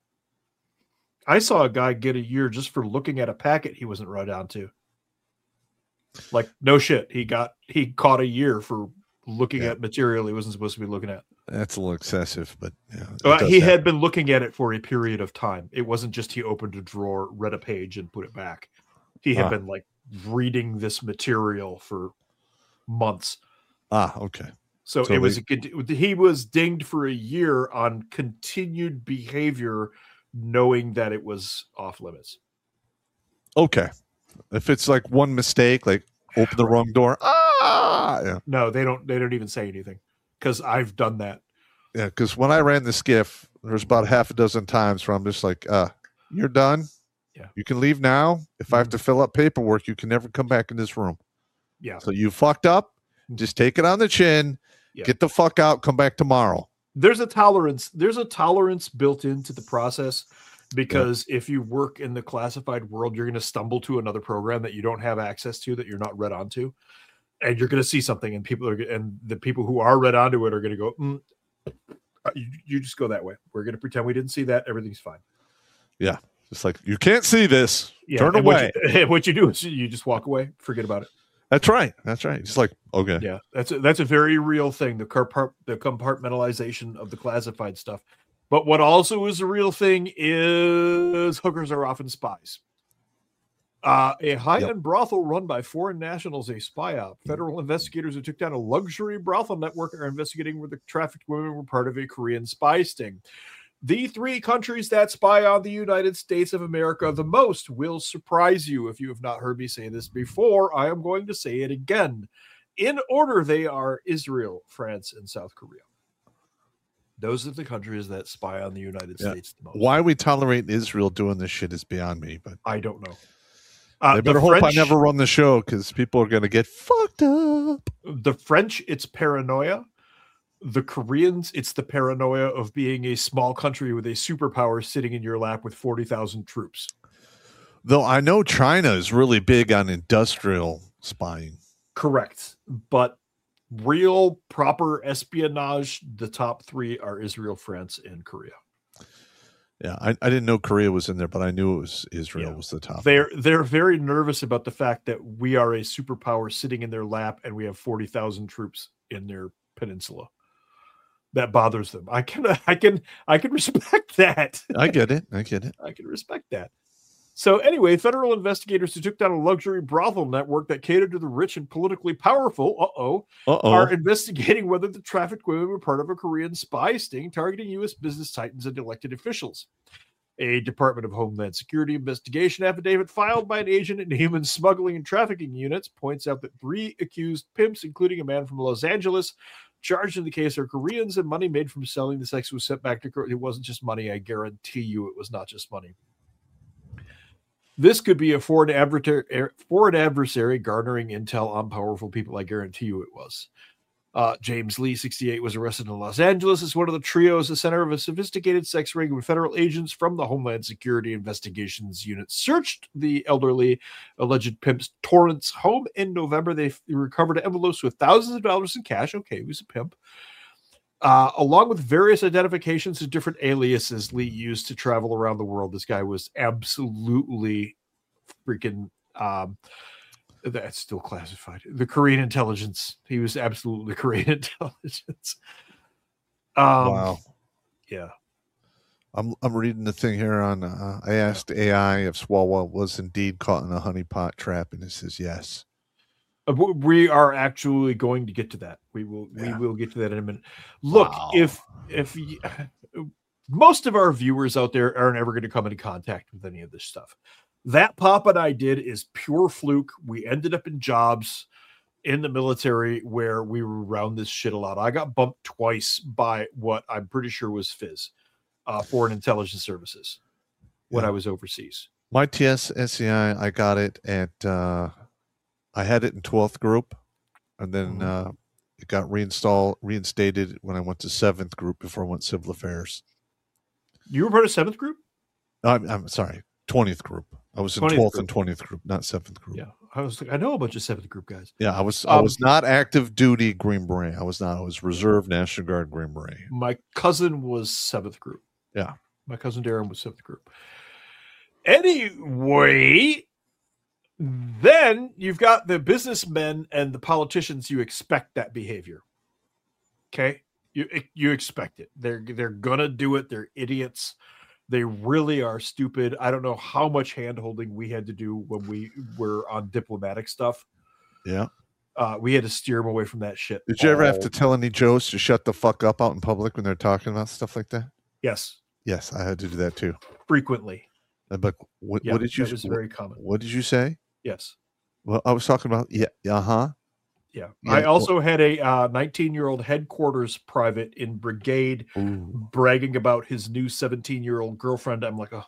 I saw a guy get a year just for looking at a packet he wasn't right on to. Like, no shit. He caught a year for looking at material he wasn't supposed to be looking at. That's a little excessive, but yeah. He had been looking at it for a period of time. It wasn't just he opened a drawer, read a page, and put it back. He had been like reading this material for months. Okay. So it was he was dinged for a year on continued behavior, knowing that it was off limits. Okay. If it's like one mistake, like open the wrong door. Yeah. No, they don't even say anything because I've done that. Yeah, because when I ran the skiff, there's about half a dozen times where I'm just like, you're done. Yeah. You can leave now. If I have to fill up paperwork, you can never come back in this room. Yeah. So you fucked up. Just take it on the chin. Yeah. Get the fuck out. Come back tomorrow. There's a tolerance built into the process, because if you work in the classified world, you're going to stumble to another program that you don't have access to, that you're not read onto, and you're going to see something, and the people who are read onto it are going to go, you just go that way. We're going to pretend we didn't see that. Everything's fine. Yeah. It's like, you can't see this. Turn away. What you do is you just walk away. Forget about it. That's right. It's like, okay. Yeah, that's a very real thing, the compartmentalization of the classified stuff. But what also is a real thing is hookers are often spies. A high-end brothel run by foreign nationals, a spy op. Federal investigators who took down a luxury brothel network are investigating whether trafficked women were part of a Korean spy sting. The 3 countries that spy on the United States of America the most will surprise you. If you have not heard me say this before, I am going to say it again. In order, they are Israel, France, and South Korea. Those are the countries that spy on the United States the most. Why we tolerate Israel doing this shit is beyond me, but I don't know. They better hope I never run the show, because people are going to get fucked up. The French, it's paranoia. The Koreans, it's the paranoia of being a small country with a superpower sitting in your lap with 40,000 troops. Though I know China is really big on industrial spying. Correct. But real, proper espionage, the top 3 are Israel, France, and Korea. Yeah, I didn't know Korea was in there, but I knew it was Israel was the top. They're very nervous about the fact that we are a superpower sitting in their lap and we have 40,000 troops in their peninsula. That bothers them. I can respect that. I get it. I can respect that. So anyway, federal investigators who took down a luxury brothel network that catered to the rich and politically powerful, are investigating whether the trafficked women were part of a Korean spy sting targeting U.S. business titans and elected officials. A Department of Homeland Security investigation affidavit filed by an agent in human smuggling and trafficking units points out that 3 accused pimps, including a man from Los Angeles, charged in the case are Koreans, and money made from selling the sex was sent back to Korea. It wasn't just money. I guarantee you it was not just money. This could be a foreign adversary garnering intel on powerful people. I guarantee you it was. James Lee, 68, was arrested in Los Angeles as one of the trios, the center of a sophisticated sex ring when federal agents from the Homeland Security Investigations Unit searched the elderly alleged pimp's Torrance home in November. They recovered envelopes with thousands of dollars in cash. Okay, he was a pimp. Along with various identifications of different aliases Lee used to travel around the world. This guy was absolutely freaking... that's still classified. The Korean intelligence. He was absolutely Korean intelligence. Wow. Yeah. I'm reading the thing here on. I asked AI if Swalwell was indeed caught in a honeypot trap, and it says yes. We are actually going to get to that. We will get to that in a minute. Look, if most of our viewers out there aren't ever going to come into contact with any of this stuff. That Pop and I did is pure fluke. We ended up in jobs in the military where we were around this shit a lot. I got bumped twice by what I'm pretty sure was FIS, Foreign Intelligence Services, when I was overseas. My TS-SCI, I got it at, I had it in 12th group, and then it got reinstated when I went to 7th group before I went civil affairs. You were part of 7th group? I'm sorry, 20th group. I was in 12th and 20th group, not 7th group. Yeah, I know a bunch of 7th group guys. Yeah, I was not active duty Green Beret. I was reserve National Guard Green Beret. My cousin was 7th group. Yeah, my cousin Darren was 7th group. Anyway, then you've got the businessmen and the politicians. You expect that behavior. Okay, you expect it. They're gonna do it. They're idiots. They really are stupid. I don't know how much hand-holding we had to do when we were on diplomatic stuff. Yeah. We had to steer them away from that shit. Did you ever have to tell any Joes to shut the fuck up out in public when they're talking about stuff like that? Yes. Yes, I had to do that too. Frequently. But what did you? That was very common. What did you say? Yes. Well, I was talking about Yeah. I also had a 19-year-old headquarters private in brigade bragging about his new 17-year-old girlfriend. I'm like, oh,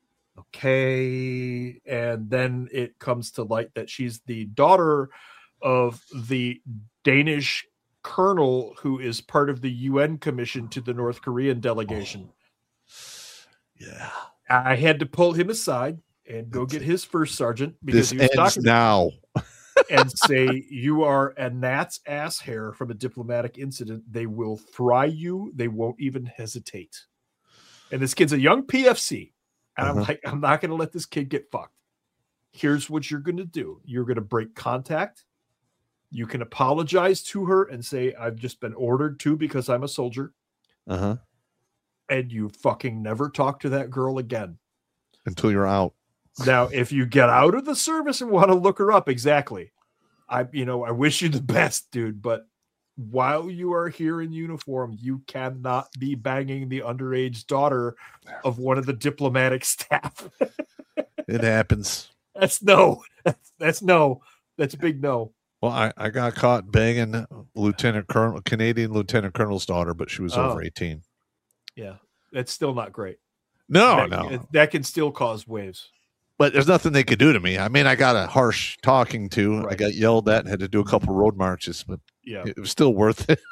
okay. And then it comes to light that she's the daughter of the Danish colonel who is part of the UN commission to the North Korean delegation. Yeah. I had to pull him aside and go get his first sergeant because this he was ends talking now. and say, you are a gnat's ass hair from a diplomatic incident. They will fry you. They won't even hesitate. And this kid's a young PFC. And I'm like, I'm not going to let this kid get fucked. Here's what you're going to do. You're going to break contact. You can apologize to her and say, I've just been ordered to because I'm a soldier. And you fucking never talk to that girl again. Until you're out. Now, if you get out of the service and want to look her up, exactly. I wish you the best, dude. But while you are here in uniform, you cannot be banging the underage daughter of one of the diplomatic staff. It happens. That's no. That's no. That's a big no. Well, I got caught banging Canadian Lieutenant Colonel's daughter, but she was over 18. Yeah, that's still not great. No. That can still cause waves. But there's nothing they could do to me. I mean, I got a harsh talking to. Right. I got yelled at and had to do a couple road marches, but it was still worth it.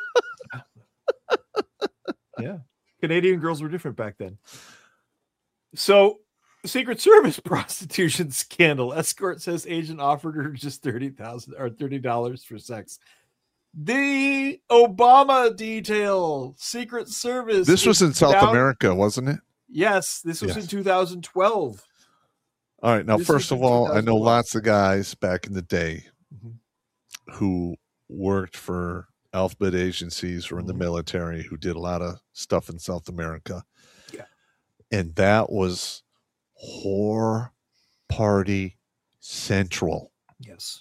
Yeah. Canadian girls were different back then. So, Secret Service prostitution scandal. Escort says agent offered her just $30 for sex. The Obama detail. Secret Service. This was in South America, wasn't it? Yes, this was in 2012. All right. Now, first of all, I know lots of guys back in the day who worked for alphabet agencies or in the military who did a lot of stuff in South America. Yeah. And that was whore party central. Yes.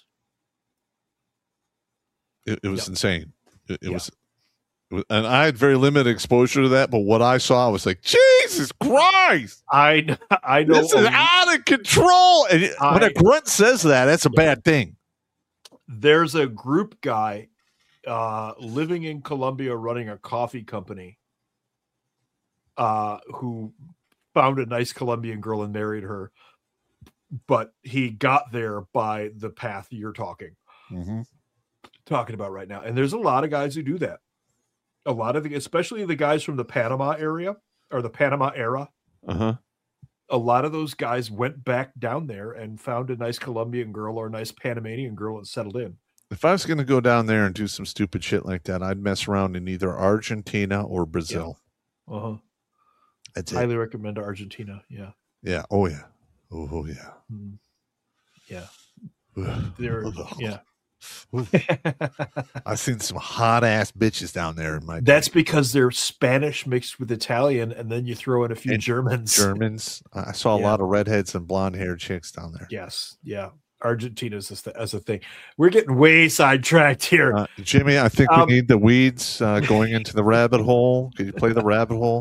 It was insane. It was, and I had very limited exposure to that, but what I saw, I was like, Jesus Christ! I know this is out of control. And when a grunt says that, that's a bad thing. There's a group guy living in Colombia, running a coffee company, who found a nice Colombian girl and married her, but he got there by the path you're talking about right now. And there's a lot of guys who do that. A lot of especially the guys from the Panama area or the Panama era. A lot of those guys went back down there and found a nice Colombian girl or a nice Panamanian girl and settled in. If I was going to go down there and do some stupid shit like that, I'd mess around in either Argentina or Brazil. I'd highly recommend Argentina. Yeah. Yeah. Oh yeah. Oh yeah. Yeah. I've seen some hot ass bitches down there in my That's because they're Spanish mixed with Italian, and then you throw in a few Germans. I saw a lot of redheads and blonde haired chicks down there. Yes. Yeah. Argentina's as a thing. We're getting way sidetracked here. Jimmy, I think we need the weeds going into the rabbit hole. Could you play the rabbit hole?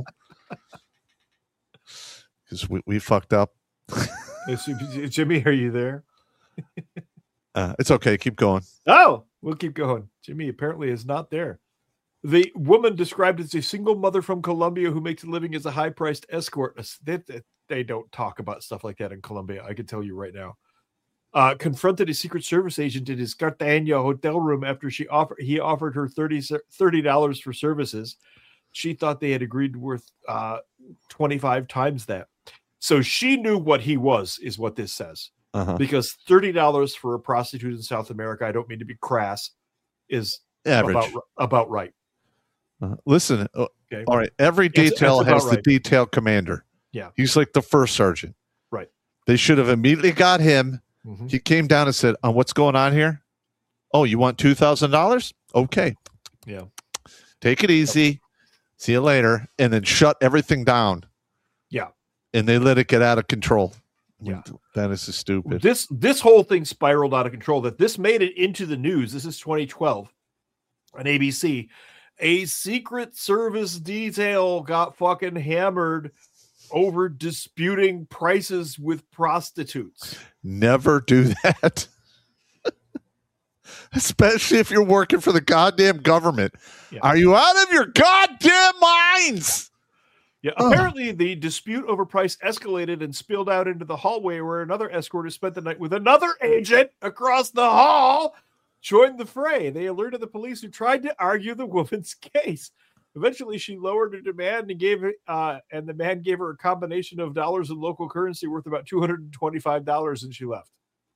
Because we fucked up. Jimmy, are you there? It's okay. Keep going. Oh, we'll keep going. Jimmy apparently is not there. The woman described as a single mother from Colombia who makes a living as a high-priced escort. They don't talk about stuff like that in Colombia. I can tell you right now. Confronted a Secret Service agent in his Cartagena hotel room after he offered her $30 for services. She thought they had agreed worth 25 times that. So she knew what he was, is what this says. Because $30 for a prostitute in South America, I don't mean to be crass, is average. About right. Listen, okay. All right. Every detail has the detail commander. Yeah. He's like the first sergeant. Right. They should have immediately got him. He came down and said, what's going on here? Oh, you want $2,000? Okay. Yeah. take it easy, see you later, and then shut everything down. Yeah. And they let it get out of control. Yeah. That is just stupid. This whole thing spiraled out of control. That this made it into the news. This is 2012 on ABC. A Secret Service detail got fucking hammered over disputing prices with prostitutes. Never do that. Especially if you're working for the goddamn government. Yeah. Are you out of your goddamn minds? Yeah. Apparently, the dispute over price escalated and spilled out into the hallway where another escorter spent the night with another agent across the hall. Joined the fray. They alerted the police, who tried to argue the woman's case. Eventually, she lowered her demand and the man gave her a combination of dollars and local currency worth about $225, and she left.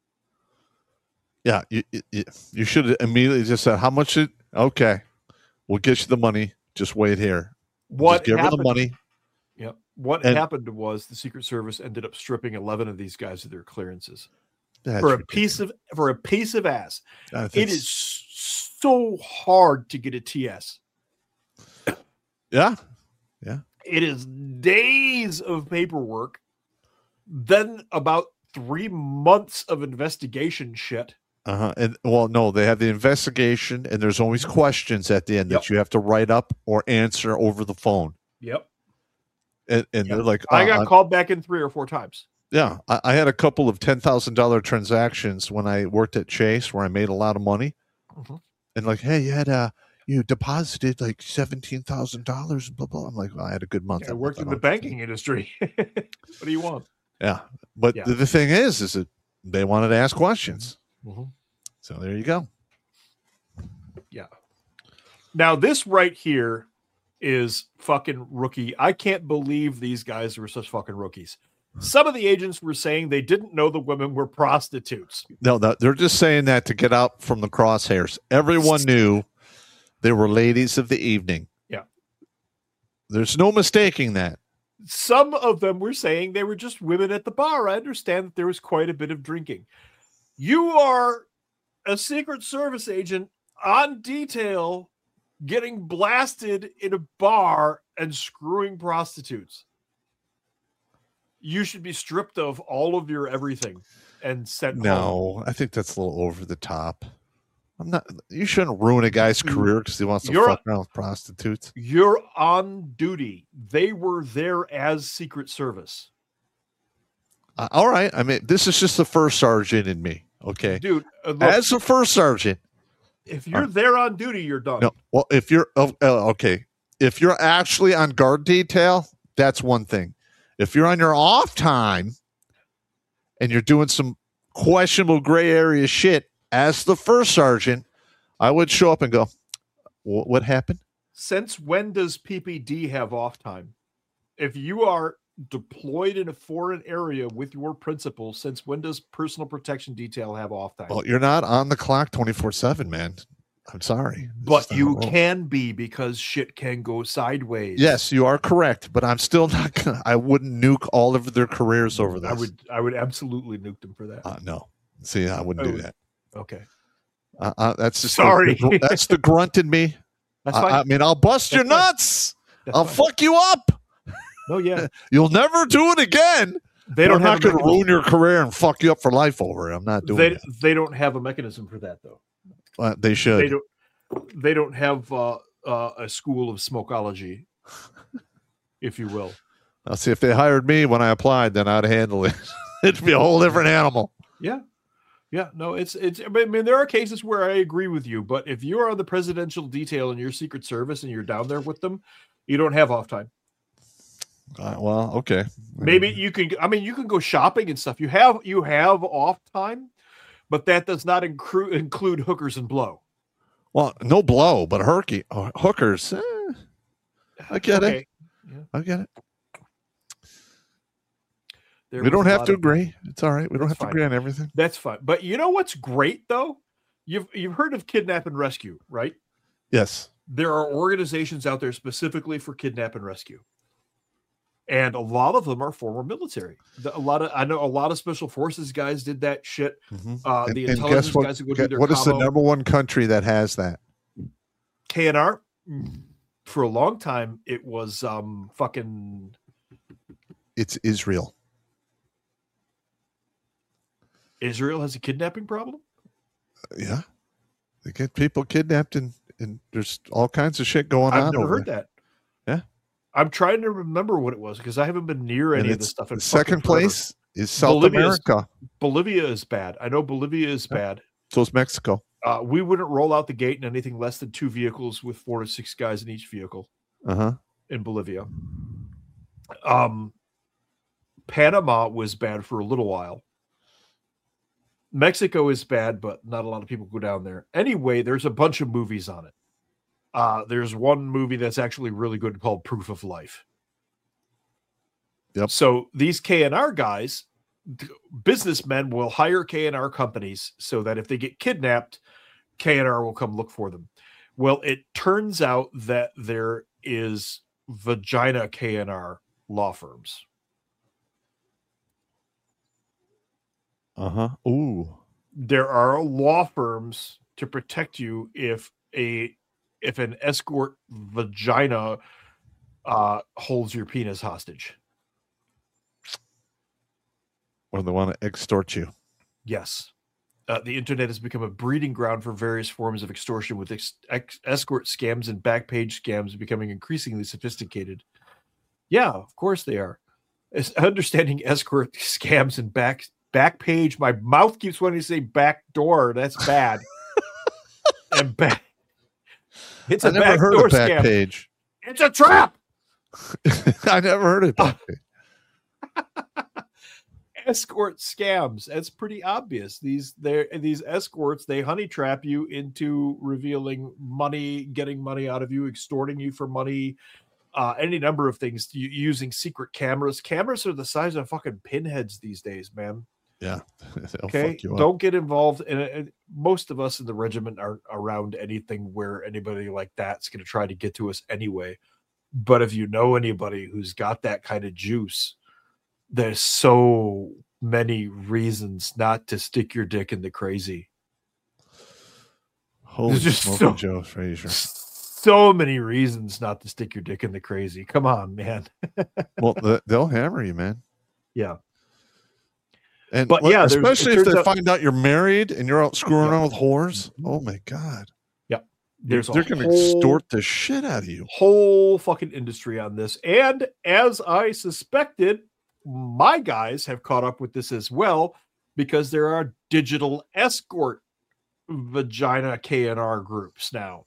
Yeah, you should have immediately just said, how much? Okay, we'll get you the money. Just wait here. What just give happened, her the money. Yeah. What happened was the Secret Service ended up stripping 11 of these guys of their clearances. For a piece of ass. It is so hard to get a TS. Yeah. It is days of paperwork, then about 3 months of investigation shit. And no, they have the investigation, and there's always questions at the end that you have to write up or answer over the phone. Yep. And they're like, I got called back in 3 or 4 times. Yeah, I had a couple of $10,000 transactions when I worked at Chase, where I made a lot of money, and like, hey, you deposited like $17,000, blah blah. I'm like, well, I had a good month. I worked in the banking industry. What do you want? Yeah, but the thing is that they wanted to ask questions, so there you go. Yeah. Now this right here is fucking rookie. I can't believe these guys were such fucking rookies. Some of the agents were saying they didn't know the women were prostitutes. No, they're just saying that to get out from the crosshairs. Everyone knew they were ladies of the evening. Yeah. There's no mistaking that. Some of them were saying they were just women at the bar. I understand that there was quite a bit of drinking. You are a Secret Service agent on detail getting blasted in a bar and screwing prostitutes. You should be stripped of all of your everything and sent home. I think that's a little over the top. You shouldn't ruin a guy's career because he wants to fuck around with prostitutes. You're on duty. They were there as Secret Service. All right. I mean, this is just the first sergeant in me. Okay. Dude, look, as a first sergeant. If you're there on duty, you're done. No. Well, if you're okay. If you're actually on guard detail, that's one thing. If you're on your off time and you're doing some questionable gray area shit, as the first sergeant, I would show up and go, what happened? Since when does PPD have off time? If you are deployed in a foreign area with your principal, since when does personal protection detail have off time? Well, you're not on the clock 24/7, man. I'm sorry. But you can be, because shit can go sideways. Yes, you are correct, but I'm still not gonna. I wouldn't nuke all of their careers over this. I would absolutely nuke them for that. No. See, I wouldn't do that. Okay. That's just sorry. That's the grunt in me. That's fine. I mean, I'll bust your nuts. I'll fuck you up. Oh yeah. You'll never do it again. I'm not going to ruin your career and fuck you up for life over it. I'm not doing it. They don't have a mechanism for that though. They should. They don't have a school of smokeology, if you will. I'll see if they hired me when I applied, then I'd handle it. It'd be a whole different animal. Yeah. Yeah, no, it's. I mean, there are cases where I agree with you, but if you are on the presidential detail in your Secret Service and you're down there with them, you don't have off time. Well, okay. Maybe you can. I mean, you can go shopping and stuff. You have off time, but that does not include hookers and blow. Well, no blow, but hookers. I get it. Yeah. I get it. We don't have to agree. It's all right. We don't have to agree on everything. That's fine. But you know what's great though? You've heard of Kidnap and Rescue, right? Yes. There are organizations out there specifically for kidnap and rescue. And a lot of them are former military. I know a lot of special forces guys did that shit. Mm-hmm. The intelligence guys who go do their What is the number one country that has that? KNR? for a long time, it was fucking. It's Israel. Israel has a kidnapping problem? Yeah. They get people kidnapped and there's all kinds of shit going on. I've never heard that. Yeah. I'm trying to remember what it was because I haven't been near any of this stuff. The second place is South America. Bolivia is bad. I know Bolivia is bad. So is Mexico. We wouldn't roll out the gate in anything less than 2 vehicles with 4 to 6 guys in each vehicle. In Bolivia. Panama was bad for a little while. Mexico is bad, but not a lot of people go down there. Anyway, there's a bunch of movies on it. There's one movie that's actually really good called Proof of Life. Yep. So these K&R guys, businessmen will hire K&R companies so that if they get kidnapped, K&R will come look for them. Well, it turns out that there is vagina K&R law firms. Ooh. There are law firms to protect you if an escort vagina holds your penis hostage. Or they want to extort you. Yes. The internet has become a breeding ground for various forms of extortion, with escort scams and back page scams becoming increasingly sophisticated. Yeah, of course they are. Understanding escort scams and back page. My mouth keeps wanting to say back door. That's bad. And back. It's a back door scam. Page. It's a trap. I never heard of back page. Escort scams. That's pretty obvious. These escorts, they honey trap you into revealing money, getting money out of you, extorting you for money, any number of things, using secret cameras. Cameras are the size of fucking pinheads these days, man. Yeah. Okay. Don't get involved. And most of us in the regiment aren't around anything where anybody like that's going to try to get to us anyway. But if you know anybody who's got that kind of juice, there's so many reasons not to stick your dick in the crazy. Holy smoke, Joe Frazier. So many reasons not to stick your dick in the crazy. Come on, man. Well, they'll hammer you, man. Yeah. But yeah, especially if they find out you're married and you're out screwing around with whores. Oh my God. Yep. They're going to extort the shit out of you. Whole fucking industry on this. And as I suspected, my guys have caught up with this as well, because there are digital escort vagina K&R groups now.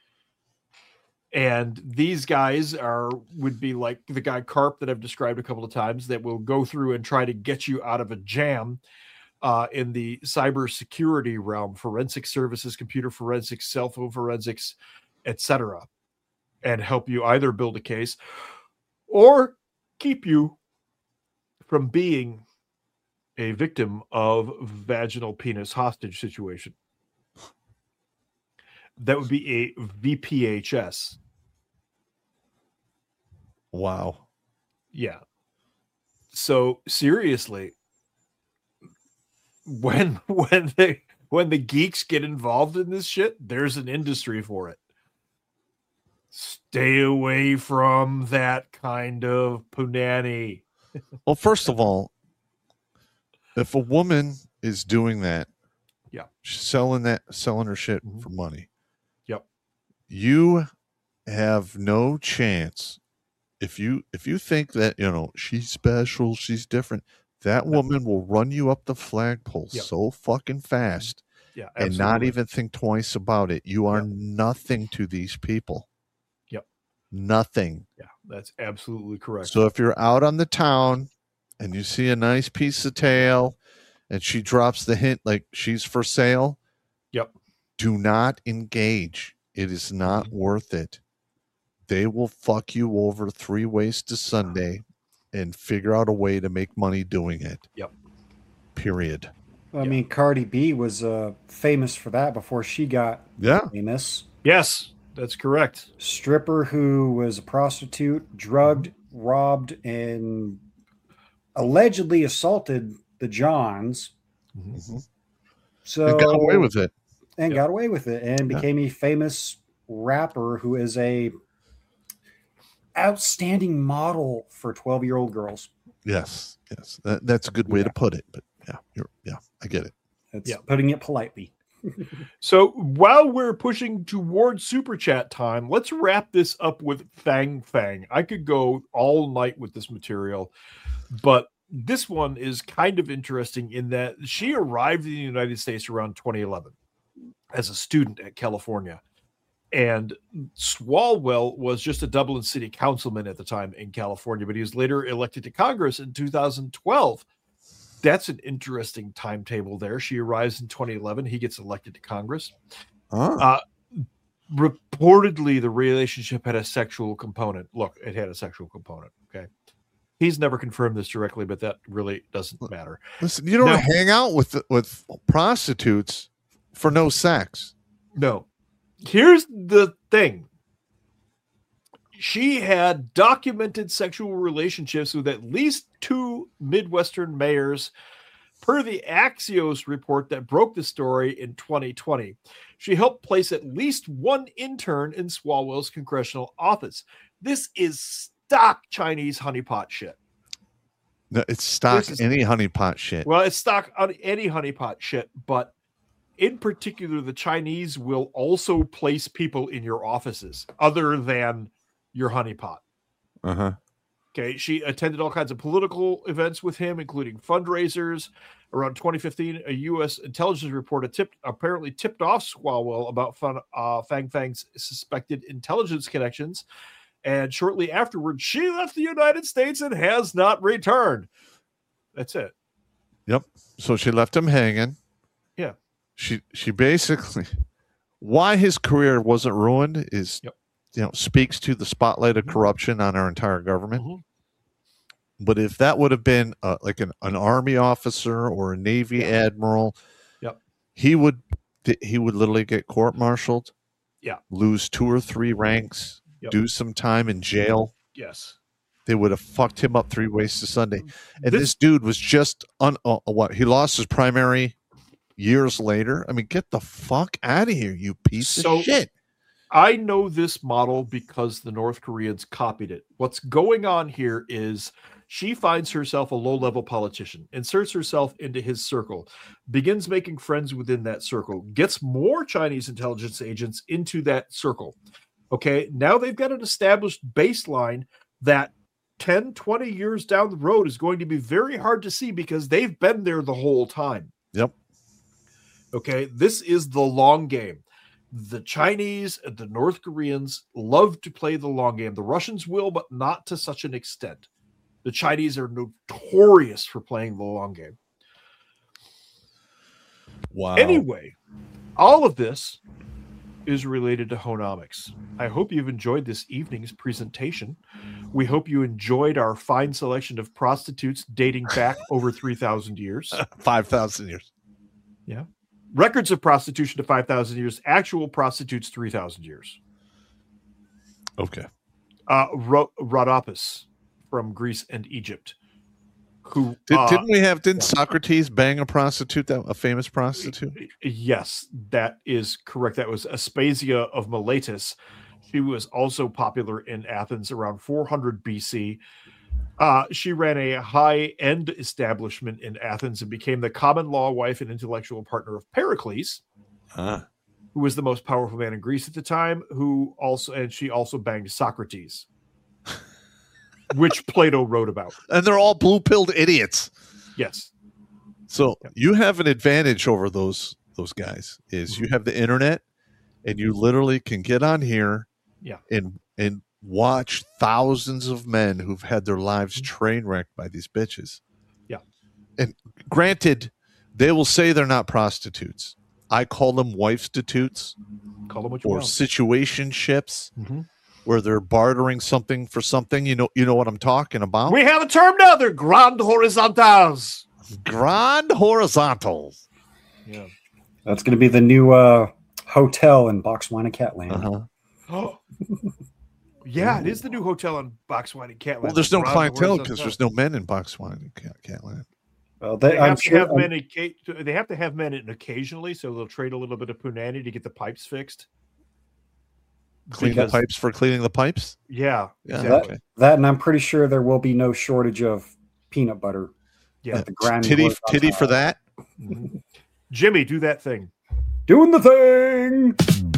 And these guys would be like the guy Carp that I've described a couple of times, that will go through and try to get you out of a jam in the cybersecurity realm, forensic services, computer forensics, cell phone forensics, etc., and help you either build a case or keep you from being a victim of vaginal penis hostage situation. That would be a VPHS. Wow. Yeah. So seriously, when the geeks get involved in this shit, there's an industry for it. Stay away from that kind of punani. Well, first of all, if a woman is doing that, she's selling her shit for money. Yep. You have no chance. If you think that, she's special, she's different, that woman will run you up the flagpole so fucking fast, and not even think twice about it. You are nothing to these people. Yep. Nothing. Yeah, that's absolutely correct. So if you're out on the town and you see a nice piece of tail and she drops the hint like she's for sale, do not engage. It is not worth it. They will fuck you over 3 ways to Sunday and figure out a way to make money doing it. Yep. Period. I mean, Cardi B was famous for that before she got famous. Yes, that's correct. Stripper who was a prostitute, drugged, robbed, and allegedly assaulted the Johns. Mm-hmm. So and got away with it. And got away with it and became a famous rapper who is a outstanding model for 12-year-old girls. Yes. That's a good way to put it. But I get it. That's putting it politely. So while we're pushing towards super chat time, let's wrap this up with Fang Fang. I could go all night with this material, but this one is kind of interesting in that she arrived in the United States around 2011 as a student at California. And Swalwell was just a Dublin city councilman at the time in California, but he was later elected to Congress in 2012. That's an interesting timetable there. She arrives in 2011. He gets elected to Congress. Reportedly, the relationship had a sexual component. Look, it had a sexual component. Okay. He's never confirmed this directly, but that really doesn't matter. Listen, you don't hang out with prostitutes for no sex. No. Here's the thing. She had documented sexual relationships with at least 2 Midwestern mayors, per the Axios report that broke the story in 2020. She helped place at least 1 intern in Swalwell's congressional office. This is stock Chinese honeypot shit. No, it's stock any honeypot shit. Well, it's stock on any honeypot shit, but in particular, the Chinese will also place people in your offices other than your honeypot. Okay, she attended all kinds of political events with him, including fundraisers. Around 2015, a U.S. intelligence report apparently tipped off Swalwell about Fang Fang's suspected intelligence connections. And shortly afterward, she left the United States and has not returned. That's it. Yep. So she left him hanging. Yeah. She basically, why his career wasn't ruined is, speaks to the spotlight of corruption on our entire government. But if that would have been like an army officer or a Navy admiral, he would literally get court-martialed, lose 2 or 3 ranks, do some time in jail. Yes. They would have fucked him up 3 ways to Sunday. And this dude was just he lost his primary years later. I mean, get the fuck out of here, you piece of shit. I know this model because the North Koreans copied it. What's going on here is she finds herself a low-level politician, inserts herself into his circle, begins making friends within that circle, gets more Chinese intelligence agents into that circle. Okay, now they've got an established baseline that 10, 20 years down the road is going to be very hard to see because they've been there the whole time. Yep. Okay, this is the long game. The Chinese and the North Koreans love to play the long game. The Russians will, but not to such an extent. The Chinese are notorious for playing the long game. Wow. Anyway, all of this is related to Honomics. I hope you've enjoyed this evening's presentation. We hope you enjoyed our fine selection of prostitutes dating back over 3,000 years. 5,000 years. Yeah. Records of prostitution to 5,000 years. Actual prostitutes, 3,000 years. Okay. Rhodopis from Greece and Egypt. Who didn't Socrates bang a prostitute, a famous prostitute? Yes, that is correct. That was Aspasia of Miletus. She was also popular in Athens around 400 BC. She ran a high-end establishment in Athens and became the common law wife and intellectual partner of Pericles, who was the most powerful man in Greece at the time. She also banged Socrates, which Plato wrote about. And they're all blue-pilled idiots. Yes. So you have an advantage over those guys. Is you have the internet, and you literally can get on here, and watch thousands of men who've had their lives train wrecked by these bitches. Yeah. And granted, they will say they're not prostitutes. I call them wife-stitutes. Call them what you or want. Situationships, where they're bartering something for something. You know what I'm talking about? We have a term now. They're grand horizontals. Grand horizontals. Yeah. That's going to be the new hotel in Botswana Catland. Oh. Yeah, it is the new hotel in Botswana and Catland. Well, there's no clientele because there's no men in Botswana and Catland. Well, they have to have men in occasionally, so they'll trade a little bit of punani to get the pipes fixed. Clean the pipes for cleaning the pipes? Yeah. Exactly. That, and I'm pretty sure there will be no shortage of peanut butter. Yeah. Titty for that? Mm-hmm. Jimmy, do that thing. Doing the thing!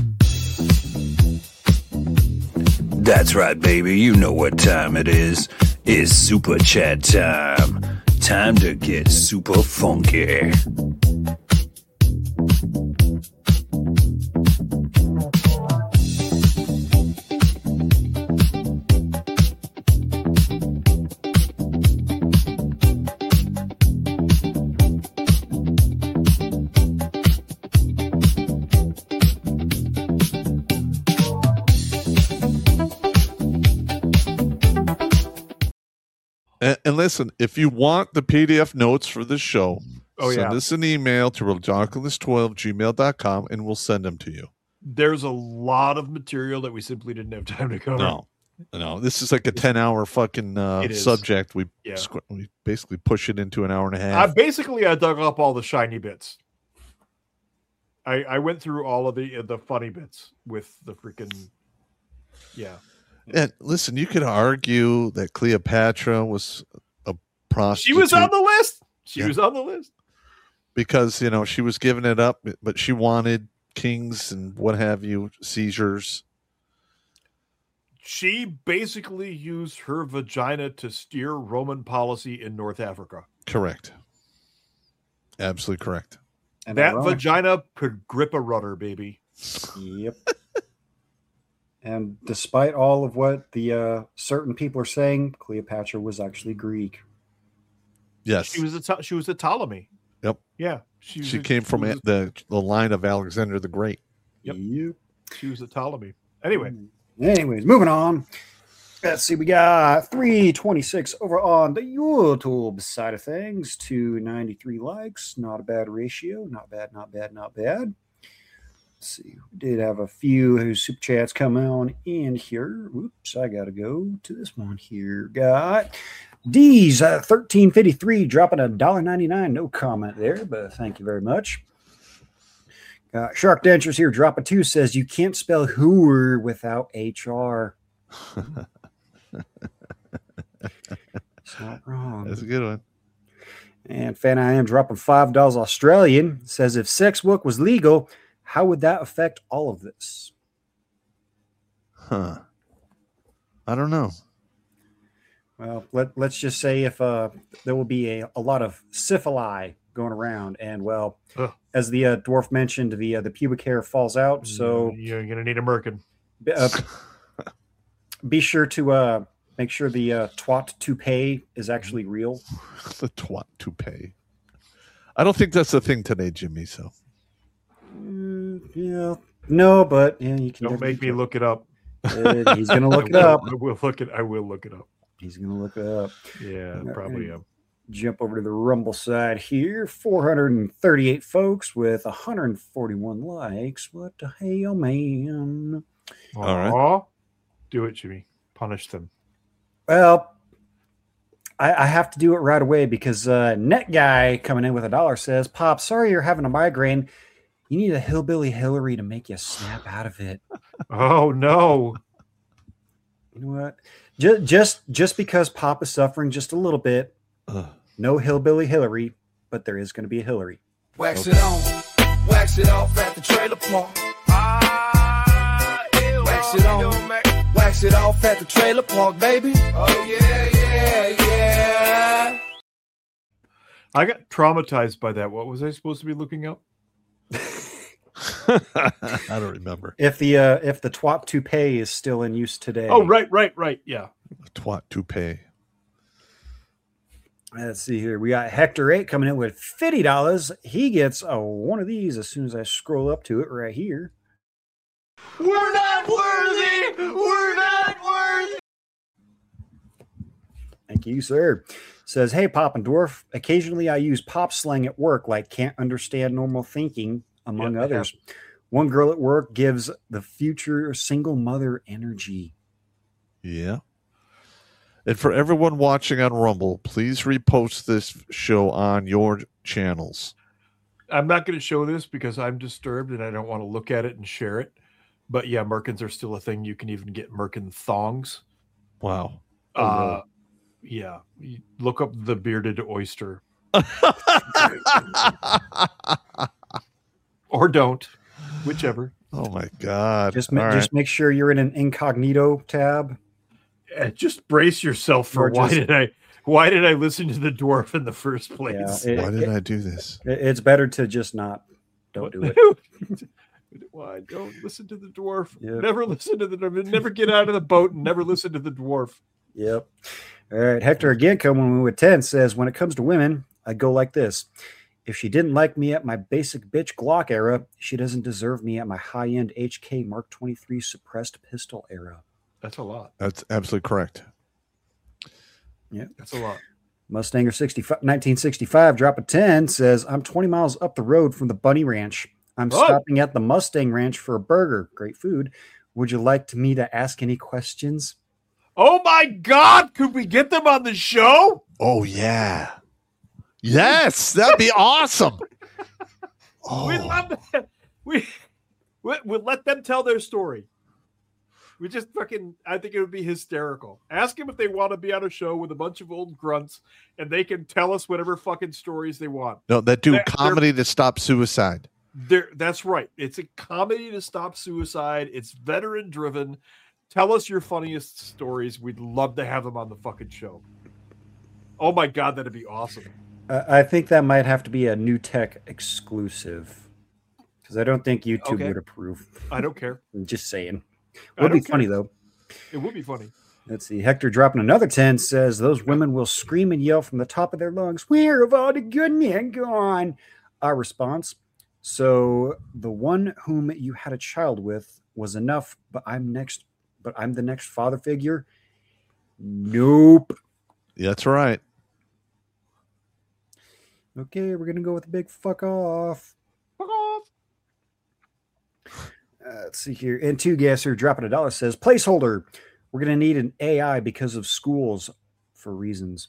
That's right, baby. You know what time it is. It's Super Chat time. Time to get super funky. And listen, if you want the PDF notes for the show, send us an email to realdarkness12@gmail.com and we'll send them to you. There's a lot of material that we simply didn't have time to cover. No, this is like a 10-hour fucking subject. We basically push it into an hour and a half. I dug up all the shiny bits. I went through all of the funny bits with the freaking And listen, you could argue that Cleopatra was a prostitute. She was on the list. She was on the list because she was giving it up, but she wanted kings and what have you, seizures. She basically used her vagina to steer Roman policy in North Africa. Correct. Absolutely correct. And that vagina could grip a rudder, baby. Yep. And despite all of what the certain people are saying, Cleopatra was actually Greek. Yes, she was a Ptolemy. Yep. Yeah, she came from the line of Alexander the Great. Yep. She was a Ptolemy. Anyways, moving on. Let's see. We got 326 over on the YouTube side of things. 293 likes. Not a bad ratio. Not bad. Let's see. We did have a few super chats come on in here. Oops, I gotta go to this one here. Got D's 1353 dropping $1.99. No comment there, but thank you very much. Shark Dentures here dropping 2, says you can't spell hooer without HR. It's not wrong. That's a good one. And Fan I Am dropping $5 Australian, says if sex work was legal, how would that affect all of this? I don't know. Well, let's just say if there will be a lot of syphili going around, and as the dwarf mentioned, the pubic hair falls out, so you're going to need a merkin. Be sure to make sure the twat toupee is actually real. The twat toupee. I don't think that's a thing today, Jimmy, so. No, but you can. Don't make me look it up. He's gonna look it up. I will look it up. He's gonna look it up. Yeah, probably am. Jump over to the Rumble side here. 438 folks with 141 likes. What the hell, man? All right. Do it, Jimmy. Punish them. Well, I have to do it right away because Net Guy coming in with $1 says, Pop, sorry you're having a migraine. You need a hillbilly Hillary to make you snap out of it. Oh, no. You know what? Just because Pop is suffering just a little bit, no hillbilly Hillary, but there is going to be a Hillary. Wax it on, wax it off at the trailer park. Wax it on, wax it off at the trailer park, baby. Oh, yeah. I got traumatized by that. What was I supposed to be looking up? I don't remember. If the twat toupee is still in use today. Oh, right. Yeah. Twat toupee. Let's see here. We got Hector 8 coming in with $50. He gets one of these as soon as I scroll up to it right here. We're not worthy. We're not worthy. Thank you, sir. Says, hey, Pop and Dwarf. Occasionally I use pop slang at work, like can't understand normal thinking, among others. One girl at work gives the future single mother energy. Yeah. And for everyone watching on Rumble, please repost this show on your channels. I'm not going to show this because I'm disturbed and I don't want to look at it and share it. But yeah, merkins are still a thing. You can even get merkin thongs. Wow. Yeah. You look up the bearded oyster. Or don't. Whichever. Oh my God. Just make sure you're in an incognito tab. Just brace yourself for why did I listen to the dwarf in the first place? Why did I do this? It's better to just don't do it. Why don't listen to the dwarf? Yep. Never listen to never get out of the boat and never listen to the dwarf. Yep. All right. Hector again coming with 10 says, when it comes to women, I go like this. If she didn't like me at my basic bitch Glock era, she doesn't deserve me at my high-end HK Mark 23 suppressed pistol era. That's a lot. That's absolutely correct. Yeah. That's a lot. Mustanger 1965 drop a 10 says, I'm 20 miles up the road from the Bunny Ranch. I'm stopping at the Mustang Ranch for a burger. Great food. Would you like me to ask any questions? Oh my God. Could we get them on the show? Oh yeah. Yes, that'd be awesome. We love that. We'll let them tell their story. We just I think it would be hysterical. Ask them if they want to be on a show with a bunch of old grunts and they can tell us whatever fucking stories they want. No, that do comedy to stop suicide. That's right. It's a comedy to stop suicide. It's veteran driven. Tell us your funniest stories. We'd love to have them on the fucking show. Oh my God, that'd be awesome. I think that might have to be a New Tech exclusive because I don't think YouTube would approve. I don't care. I'm just saying. It would be funny, though. It would be funny. Let's see. Hector dropping another 10 says, those women will scream and yell from the top of their lungs, where have all the good men gone? Our response, so the one whom you had a child with was enough, but I'm the next father figure? Nope. Yeah, that's right. Okay, we're going to go with a big fuck off. Fuck off. Let's see here. And Two Gasser dropping $1 says, placeholder. We're going to need an AI because of schools for reasons.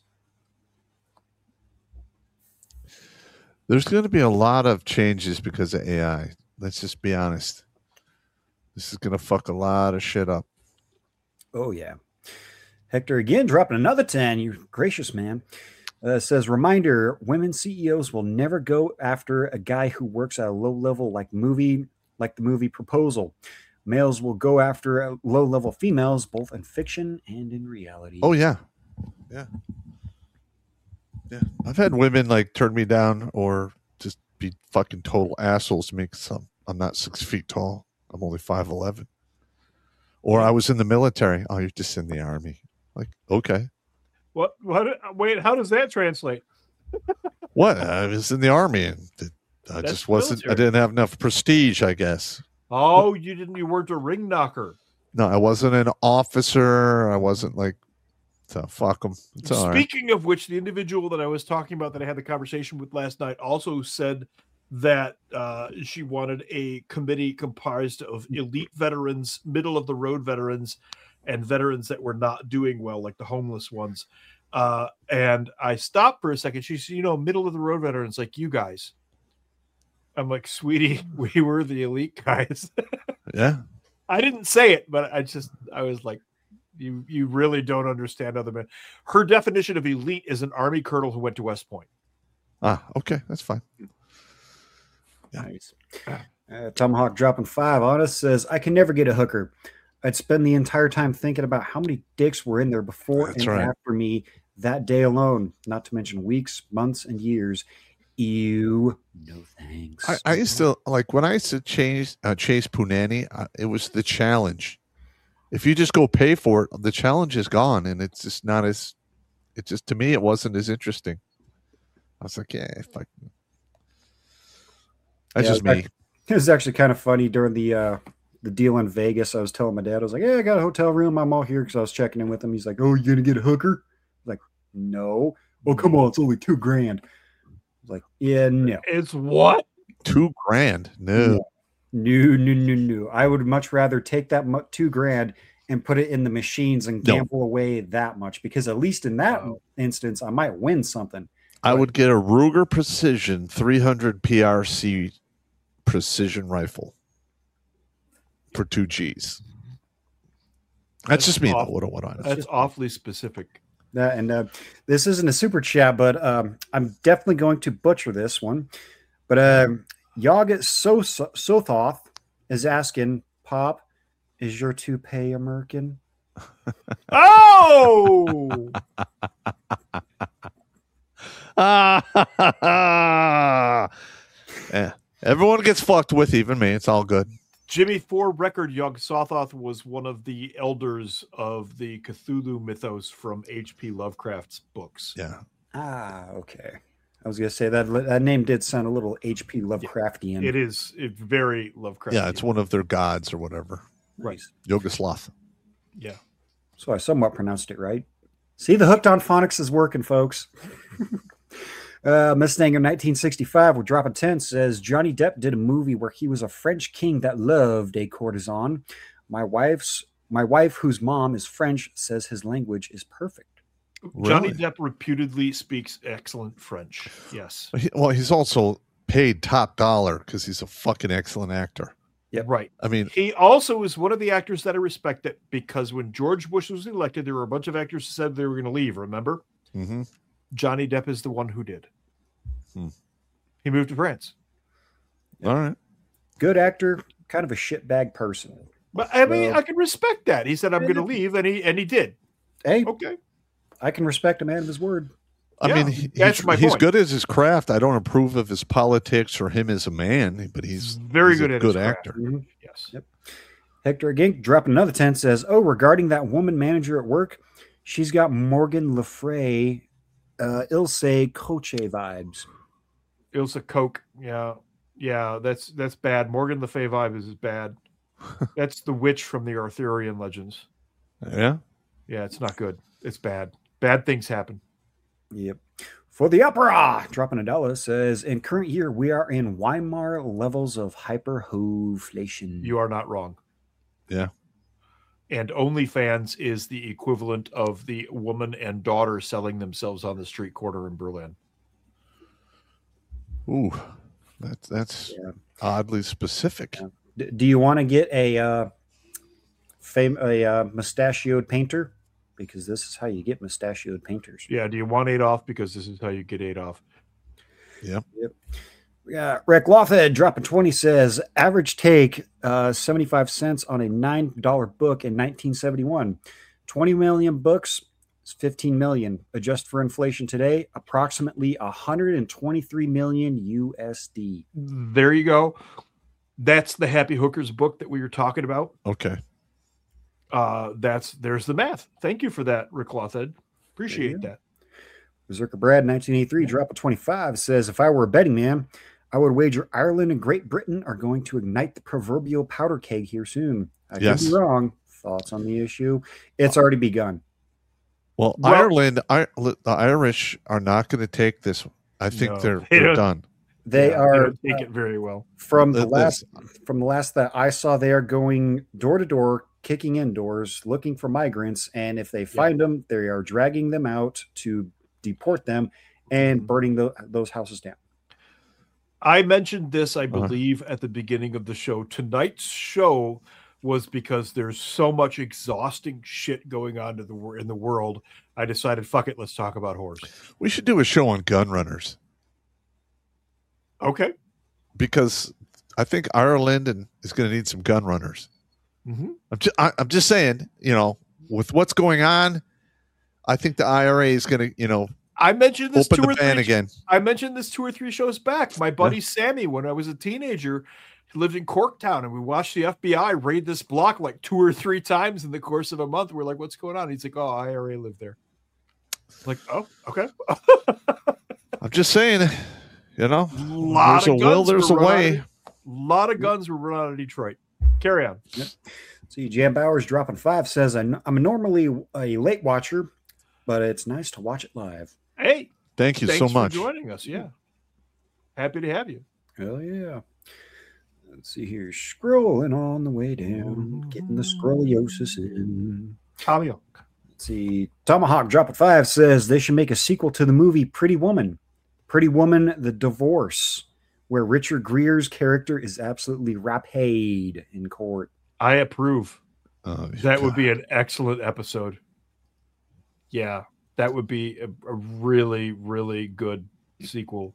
There's going to be a lot of changes because of AI. Let's just be honest. This is going to fuck a lot of shit up. Oh, yeah. Hector again dropping another 10. You gracious man. Says, reminder, women CEOs will never go after a guy who works at a low level like the movie Proposal. Males will go after low level females, both in fiction and in reality. Oh, yeah. Yeah. Yeah. I've had women like turn me down or just be fucking total assholes to me because I'm not 6 feet tall. I'm only 5'11". Or I was in the military. Oh, you're just in the army. Like, okay. What? Wait, how does that translate? What? I was in the army and I just wasn't. Military. I didn't have enough prestige, I guess. Oh, you weren't a ring knocker. No, I wasn't an officer. I wasn't like, so fuck them. Speaking of which, the individual that I was talking about that I had the conversation with last night also said that she wanted a committee comprised of elite veterans, middle of the road veterans, and veterans that were not doing well, like the homeless ones. And I stopped for a second. She said, middle of the road veterans like you guys. I'm like, sweetie, we were the elite guys. Yeah. I didn't say it, but I was like, you really don't understand other men. Her definition of elite is an Army colonel who went to West Point. Ah, okay. That's fine. Yeah. Nice. Tomahawk dropping 5 on us says, I can never get a hooker. I'd spend the entire time thinking about how many dicks were in there before after me that day alone, not to mention weeks, months, and years. Ew, no thanks. I used to, like, when I used to chase Punani, it was the challenge. If you just go pay for it, the challenge is gone, and it's just not as, to me, it wasn't as interesting. I was like, yeah, that's just me. It was actually kind of funny during the deal in Vegas. I was telling my dad, I was like, yeah, I got a hotel room. I'm all here because I was checking in with him. He's like, oh, you going to get a hooker? I was like, no. Oh, come on. It's only $2,000. I was like, yeah, no. It's what? $2,000? No. No. I would much rather take that $2,000 and put it in the machines and gamble away that much, because at least in that instance, I might win something. I would get a Ruger Precision 300 PRC precision rifle. for 2 G's. That's just me. That's awfully specific. And this isn't a super chat, but I'm definitely going to butcher this one. But Yoggett Sothoth is asking, Pop, is your toupee American? Oh! Yeah. Everyone gets fucked with, even me. It's all good. Jimmy, for record, Yog-Sothoth was one of the elders of the Cthulhu mythos from H.P. Lovecraft's books. Yeah. Okay. I was going to say that name did sound a little H.P. Lovecraftian. It is very Lovecraftian. Yeah, it's one of their gods or whatever. Right. Yogoslav. Yeah. So I somewhat pronounced it right. See, the Hooked on Phonics is working, folks. Mustang in 1965, we're dropping 10, says Johnny Depp did a movie where he was a French king that loved a courtesan. My wife, whose mom is French, says his language is perfect. Johnny Depp reputedly speaks excellent French. Yes. Well, he's also paid top dollar because he's a fucking excellent actor. Yep. Right. I mean, he also is one of the actors that I respect, that because when George Bush was elected, there were a bunch of actors who said they were going to leave. Remember? Mm-hmm. Johnny Depp is the one who did. He moved to France. All right. Good actor, kind of a shitbag person. But I mean, I can respect that. He said, I'm going to leave, and he did. Hey, okay. I can respect a man of his word. I mean, he's good at his craft. I don't approve of his politics or him as a man, but he's very good a at good his actor. Mm-hmm. Yes. Yep. Hector Gink dropping another 10 says, regarding that woman manager at work, she's got Morgan Le Fay, Ilse Coche vibes. Ilse Coke. Yeah, that's bad. Morgan Le Fay vibe is bad. That's the witch from the Arthurian legends. Yeah? Yeah, it's not good. It's bad. Bad things happen. Yep. For the opera, dropping $1 says, in current year, we are in Weimar levels of hyperhoflation. You are not wrong. Yeah. And OnlyFans is the equivalent of the woman and daughter selling themselves on the street corner in Berlin. Ooh, that's oddly specific. Yeah. Do you want to get a mustachioed painter? Because this is how you get mustachioed painters. Yeah. Do you want Adolf? Because this is how you get Adolf. Yep. Yeah. Rick Lawhead dropping 20 says average take 75 cents on a $9 book in 1971. 20 million books is 15 million. Adjust for inflation today, approximately 123 million USD. There you go. That's the Happy Hookers book that we were talking about. Okay. There's the math. Thank you for that, Rick Lawhead. Appreciate that. Berserker Brad 1983 drop of 25 says, if I were a betting man, I would wager Ireland and Great Britain are going to ignite the proverbial powder keg here soon. I could be wrong. Thoughts on the issue? It's already begun. Well, Ireland, the Irish are not going to take this. I think they're done. They are they don't take it very well. From the last that I saw, they are going door to door, kicking in doors, looking for migrants, and if they find them, they are dragging them out to deport them and burning those houses down. I mentioned this, I believe, at the beginning of the show. Tonight's show was because there's so much exhausting shit going on in the world. I decided, fuck it, let's talk about horrors. We should do a show on gun runners. Okay. Because I think Ireland is going to need some gun runners. Mm-hmm. I'm just saying, with what's going on, I think the IRA is going to, I mentioned this open the ban again. I mentioned this 2 or 3 shows back. My buddy Sammy, when I was a teenager, he lived in Corktown, and we watched the FBI raid this block like 2 or 3 times in the course of a month. We're like, what's going on? He's like, oh, IRA lived there. Like, oh, okay. I'm just saying, there's a will, there's a way. A lot of guns were run out of Detroit. Carry on. Yep. See, Jan Bowers dropping 5 says, I'm normally a late watcher, but it's nice to watch it live. Hey, thanks so much for joining us. Yeah, happy to have you. Hell yeah. Let's see here. Scrolling on the way down, getting the scoliosis in. Let's see. Tomahawk dropping 5 says they should make a sequel to the movie Pretty Woman. Pretty Woman, The Divorce, where Richard Grere's character is absolutely rapade in court. I approve. Oh, that would be an excellent episode. Yeah, that would be a really, really good sequel.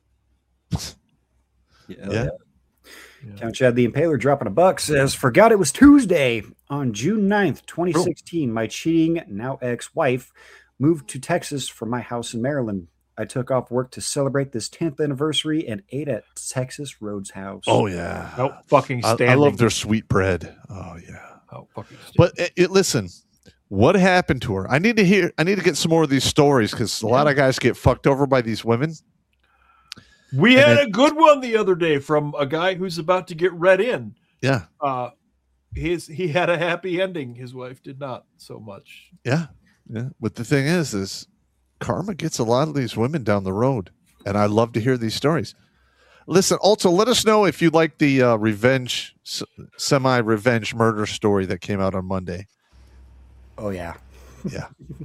Yeah. Count Chad the Impaler dropping $1 says, forgot it was Tuesday. On June 9th, 2016, my cheating, now ex-wife, moved to Texas from my house in Maryland. I took off work to celebrate this 10th anniversary and ate at Texas Road's house. Oh, yeah. Oh, fucking standing. I love their sweet bread. Oh, yeah. Oh, fucking standing. But listen, what happened to her? I need to get some more of these stories because a lot of guys get fucked over by these women. We had a good one the other day from a guy who's about to get read in. Yeah. He had a happy ending. His wife did not so much. Yeah. Yeah. But the thing is karma gets a lot of these women down the road. And I love to hear these stories. Listen, also let us know if you like the semi-revenge murder story that came out on Monday. Oh, yeah. Yeah.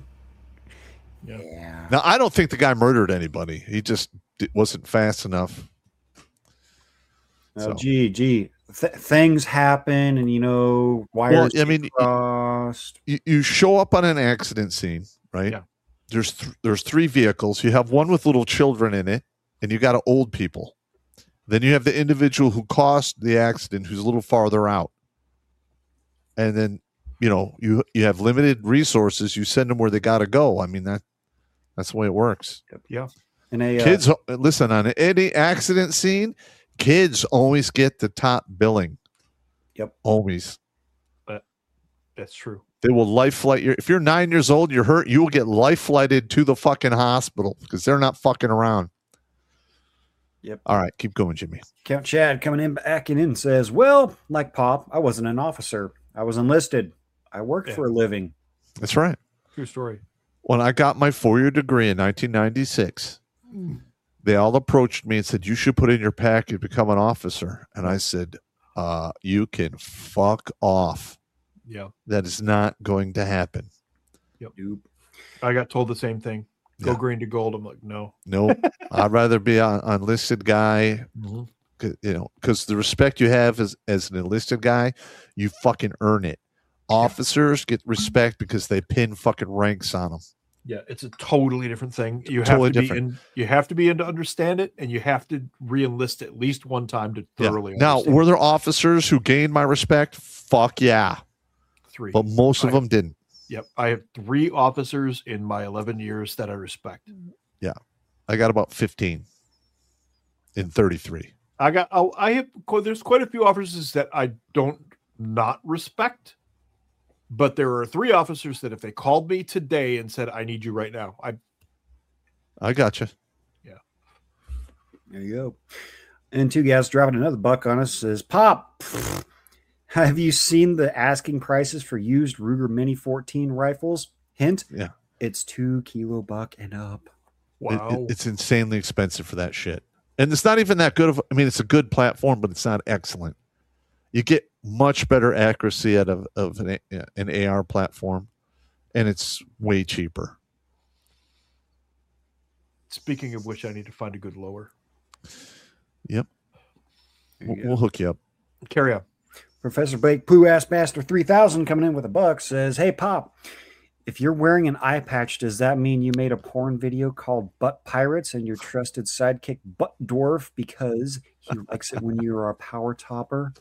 Yeah. Now, I don't think the guy murdered anybody. He just wasn't fast enough. Oh, gee. Things happen and, wires crossed. You show up on an accident scene, right? Yeah. There's 3 vehicles. You have one with little children in it, and you got old people. Then you have the individual who caused the accident who's a little farther out. And then, you have limited resources. You send them where they got to go. I mean, that's the way it works. Yeah. And kids, listen, on any accident scene, kids always get the top billing. Yep. Always. That's true. They will life flight you. If you're 9 years old, you're hurt, you will get life flighted to the fucking hospital because they're not fucking around. Yep. All right, keep going, Jimmy. Count Chad backing in says, well, like Pop, I wasn't an officer. I was enlisted. I worked for a living. That's right. True story. When I got my 4-year degree in 1996, they all approached me and said, you should put in your packet to become an officer. And I said, you can fuck off. Yeah. That is not going to happen. Yep. I got told the same thing. Go green to gold. I'm like, no. Nope. I'd rather be an enlisted guy, because the respect you have as an enlisted guy, you fucking earn it. Officers get respect because they pin fucking ranks on them. Yeah, it's a totally different thing. You have to be in to understand it, and you have to re-enlist at least one time to thoroughly understand. Now, were there officers who gained my respect? Fuck yeah. 3. But most of them didn't. Yep. I have 3 officers in my 11 years that I respect. Yeah. I got about 15 in 33. There's quite a few officers that I don't not respect, but there are 3 officers that if they called me today and said, I need you right now, I got you. Yeah. There you go. And 2 guys dropping another $1 on us says, Pop, have you seen the asking prices for used Ruger Mini 14 rifles? Hint, it's $2 buck and up. Wow. It's insanely expensive for that shit. And it's not even that good it's a good platform, but it's not excellent. You get much better accuracy out of an AR platform, and it's way cheaper. Speaking of which, I need to find a good lower. Yep. We'll hook you up. Carry on. Professor Blake Pooh Ass Master 3000 coming in with $1 says, hey, Pop, if you're wearing an eye patch, does that mean you made a porn video called Butt Pirates and your trusted sidekick Butt Dwarf because he likes it when you're a power topper?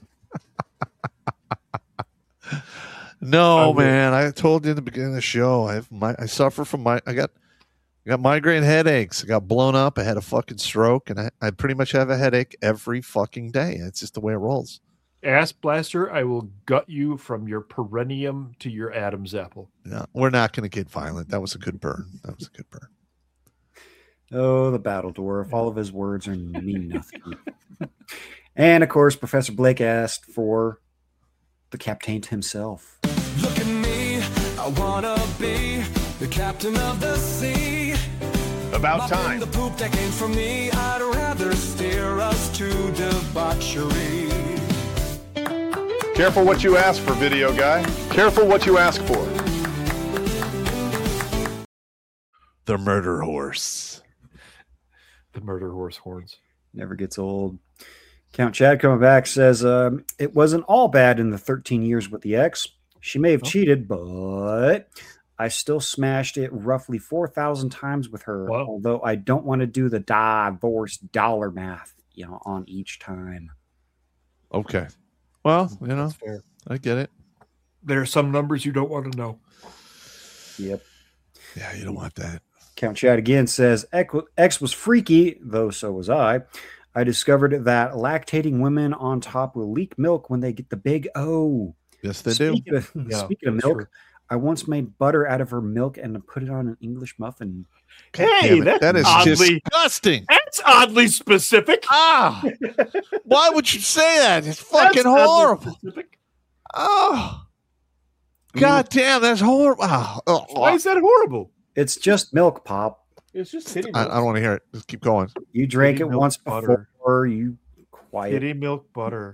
No, man. I told you in the beginning of the show, I suffer from I got migraine headaches. I got blown up. I had a fucking stroke, and I pretty much have a headache every fucking day. It's just the way it rolls. Ass blaster, I will gut you from your perineum to your Adam's apple. No, we're not going to get violent. That was a good burn. Oh, the Battle Dwarf. All of his words mean nothing. And, of course, Professor Blake asked for the captain himself. Look at me. I want to be the captain of the sea. About time. The poop that came from me. I'd rather steer us to debauchery. Careful what you ask for, video guy. Careful what you ask for. The murder horse. The murder horse horns. Never gets old. Count Chad coming back says, it wasn't all bad in the 13 years with the ex. She may have cheated, but I still smashed it roughly 4,000 times with her. Wow. Although I don't want to do the divorce dollar math, on each time. Okay. Well, I get it. There are some numbers you don't want to know. Yep. Yeah, you don't want that. Count Chad again says, X was freaky, though so was I. I discovered that lactating women on top will leak milk when they get the big O. Yes, they do. Speaking of milk, I once made butter out of her milk and put it on an English muffin. Hey, that is disgusting. That's oddly specific. Why would you say that? It's fucking horrible. Oh, God damn, that's horrible. Why is that horrible? It's just milk, Pop. It's just titty milk. I don't want to hear it. Just keep going. You drank it once before. You quiet. Titty milk butter.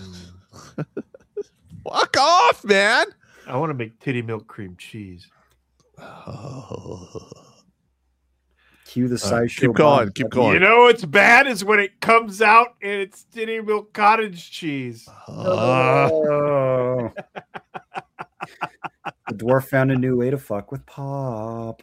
Fuck off, man. I want to make titty milk cream cheese. Cue the sideshow. Keep going. Keep going. You know what's bad is when it comes out and it's titty milk cottage cheese. Oh. The dwarf found a new way to fuck with Pop.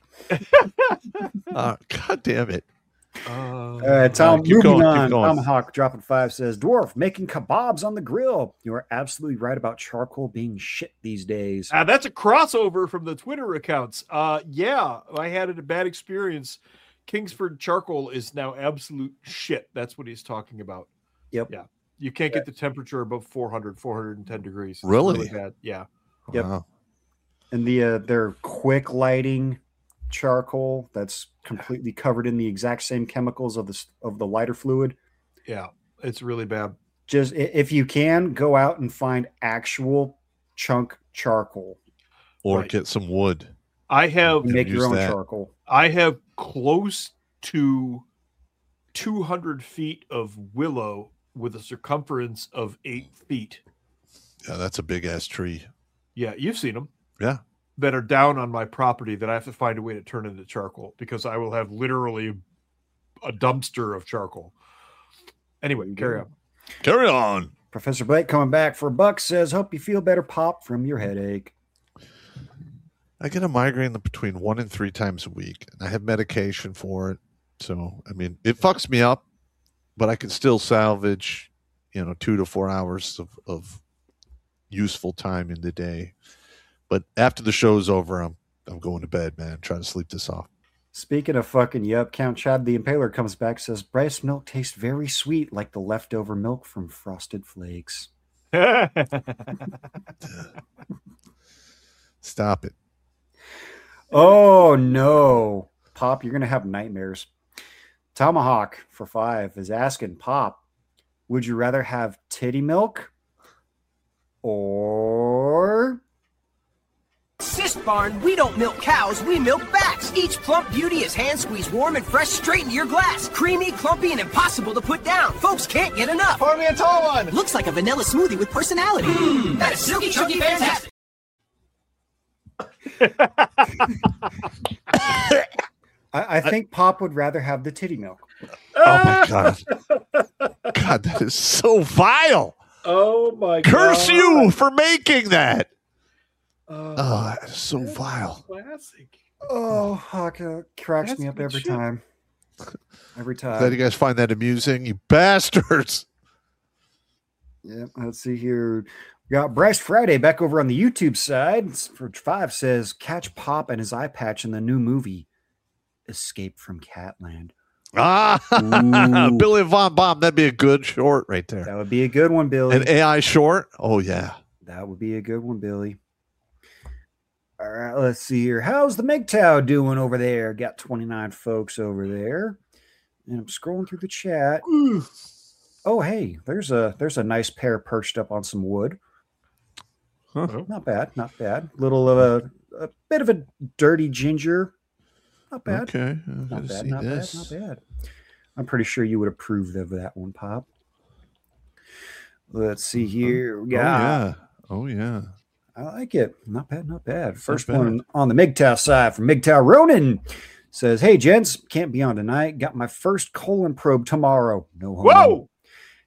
God damn it. Tom, moving on. Tomahawk dropping 5 says, Dwarf making kebabs on the grill. You are absolutely right about charcoal being shit these days. That's a crossover from the Twitter accounts. Yeah, I had a bad experience. Kingsford charcoal is now absolute shit. That's what he's talking about. Yep. Yeah. You can't get the temperature above 410 degrees. It's really bad. Yeah. Yep. Wow. And their quick lighting charcoal that's completely covered in the exact same chemicals of the lighter fluid. Yeah, it's really bad. Just if you can, go out and find actual chunk charcoal, or get some wood. I have make your own charcoal. I have close to 200 feet of willow with a circumference of 8 feet. Yeah, that's a big ass tree. Yeah, you've seen them. Yeah. That are down on my property that I have to find a way to turn into charcoal because I will have literally a dumpster of charcoal. Anyway, carry on. Carry on. Professor Blake coming back for a buck says, hope you feel better, Pop, from your headache. I get a migraine between 1 and 3 times a week, and I have medication for it. So, I mean, it fucks me up, but I can still salvage, 2 to 4 hours of useful time in the day. But after the show's over, I'm going to bed, man. Trying to sleep this off. Speaking of fucking yup, Count Chad the Impaler comes back, says, breast milk tastes very sweet like the leftover milk from Frosted Flakes. Stop it. Oh, no. Pop, you're going to have nightmares. Tomahawk for 5 is asking, Pop, would you rather have titty milk or... Cyst Barn, we don't milk cows, we milk bats. Each plump beauty is hand squeezed warm and fresh straight into your glass. Creamy, clumpy, and impossible to put down. Folks can't get enough. Pour me a tall one. Looks like a vanilla smoothie with personality. That is silky, chunky, fantastic. I think Pop would rather have the titty milk. Oh, my God. God, that is so vile. Oh, my God. Curse you for making that. Oh, that is so vile. Classic. Oh, Haka cracks me up every time. Every time. Glad you guys find that amusing, you bastards. Yeah, let's see here. We got Bryce Friday back over on the YouTube side. For 5 says, catch Pop and his eye patch in the new movie, Escape from Catland. Billy Von Bomb. That'd be a good short right there. That would be a good one, Billy. An AI short? Oh, yeah. That would be a good one, Billy. All right, let's see here. How's the MGTOW doing over there? Got 29 folks over there. And I'm scrolling through the chat. Oh, hey, there's a nice pair perched up on some wood. Huh. Not bad, not bad. Little of a bit of a dirty ginger. Not bad. Okay. Not bad, not bad, not bad. I'm pretty sure you would approve of that one, Pop. Let's see here. Oh, yeah. I like it. Not bad, not bad. First one on the MGTOW side from MGTOW Ronan says, hey, gents, can't be on tonight. Got my first colon probe tomorrow. No homo. Whoa!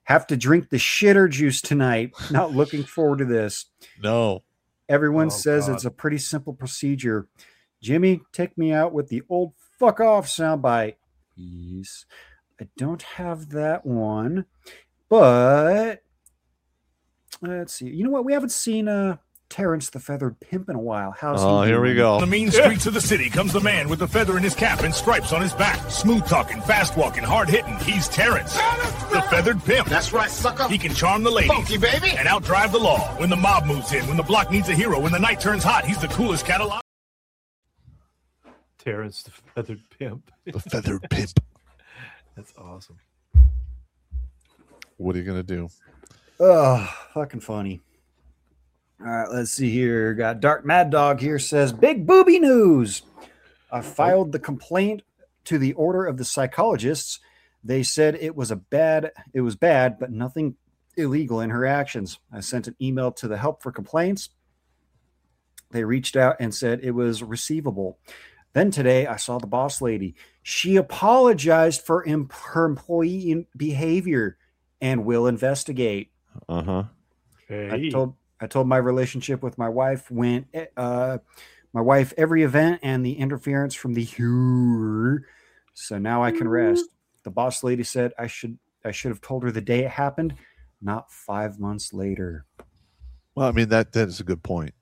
Have to drink the shitter juice tonight. Not looking forward to this. No. Everyone says it's a pretty simple procedure. Jimmy, take me out with the old fuck off soundbite. Yes. I don't have that one, but let's see. You know what? We haven't seen Terrence the Feathered Pimp in a while. How's he here we doing? go. On the mean streets of the city comes the man with the feather in his cap and stripes on his back. Smooth talking, fast walking, hard hitting. He's Terrence, the Feathered Pimp. That's right, sucker. He can charm the ladies. Funky, baby. And outdrive the law. When the mob moves in, when the block needs a hero, when the night turns hot, he's the coolest cat alive. Terrence the Feathered Pimp. The Feathered Pimp. That's awesome. What are you going to do? Oh, fucking funny. All right, let's see here. Got Dark Mad Dog here says, big booby news. I filed the complaint to the Order of the Psychologists. They said it was bad, but nothing illegal in her actions. I sent an email to the Help for Complaints. They reached out and said it was receivable. Then today I saw the boss lady. She apologized for her employee behavior and will investigate. Uh-huh. Hey. I told my relationship with my wife went every event and the interference from the so now I can rest. The boss lady said I should have told her the day it happened, not 5 months later. Well, I mean, that is a good point.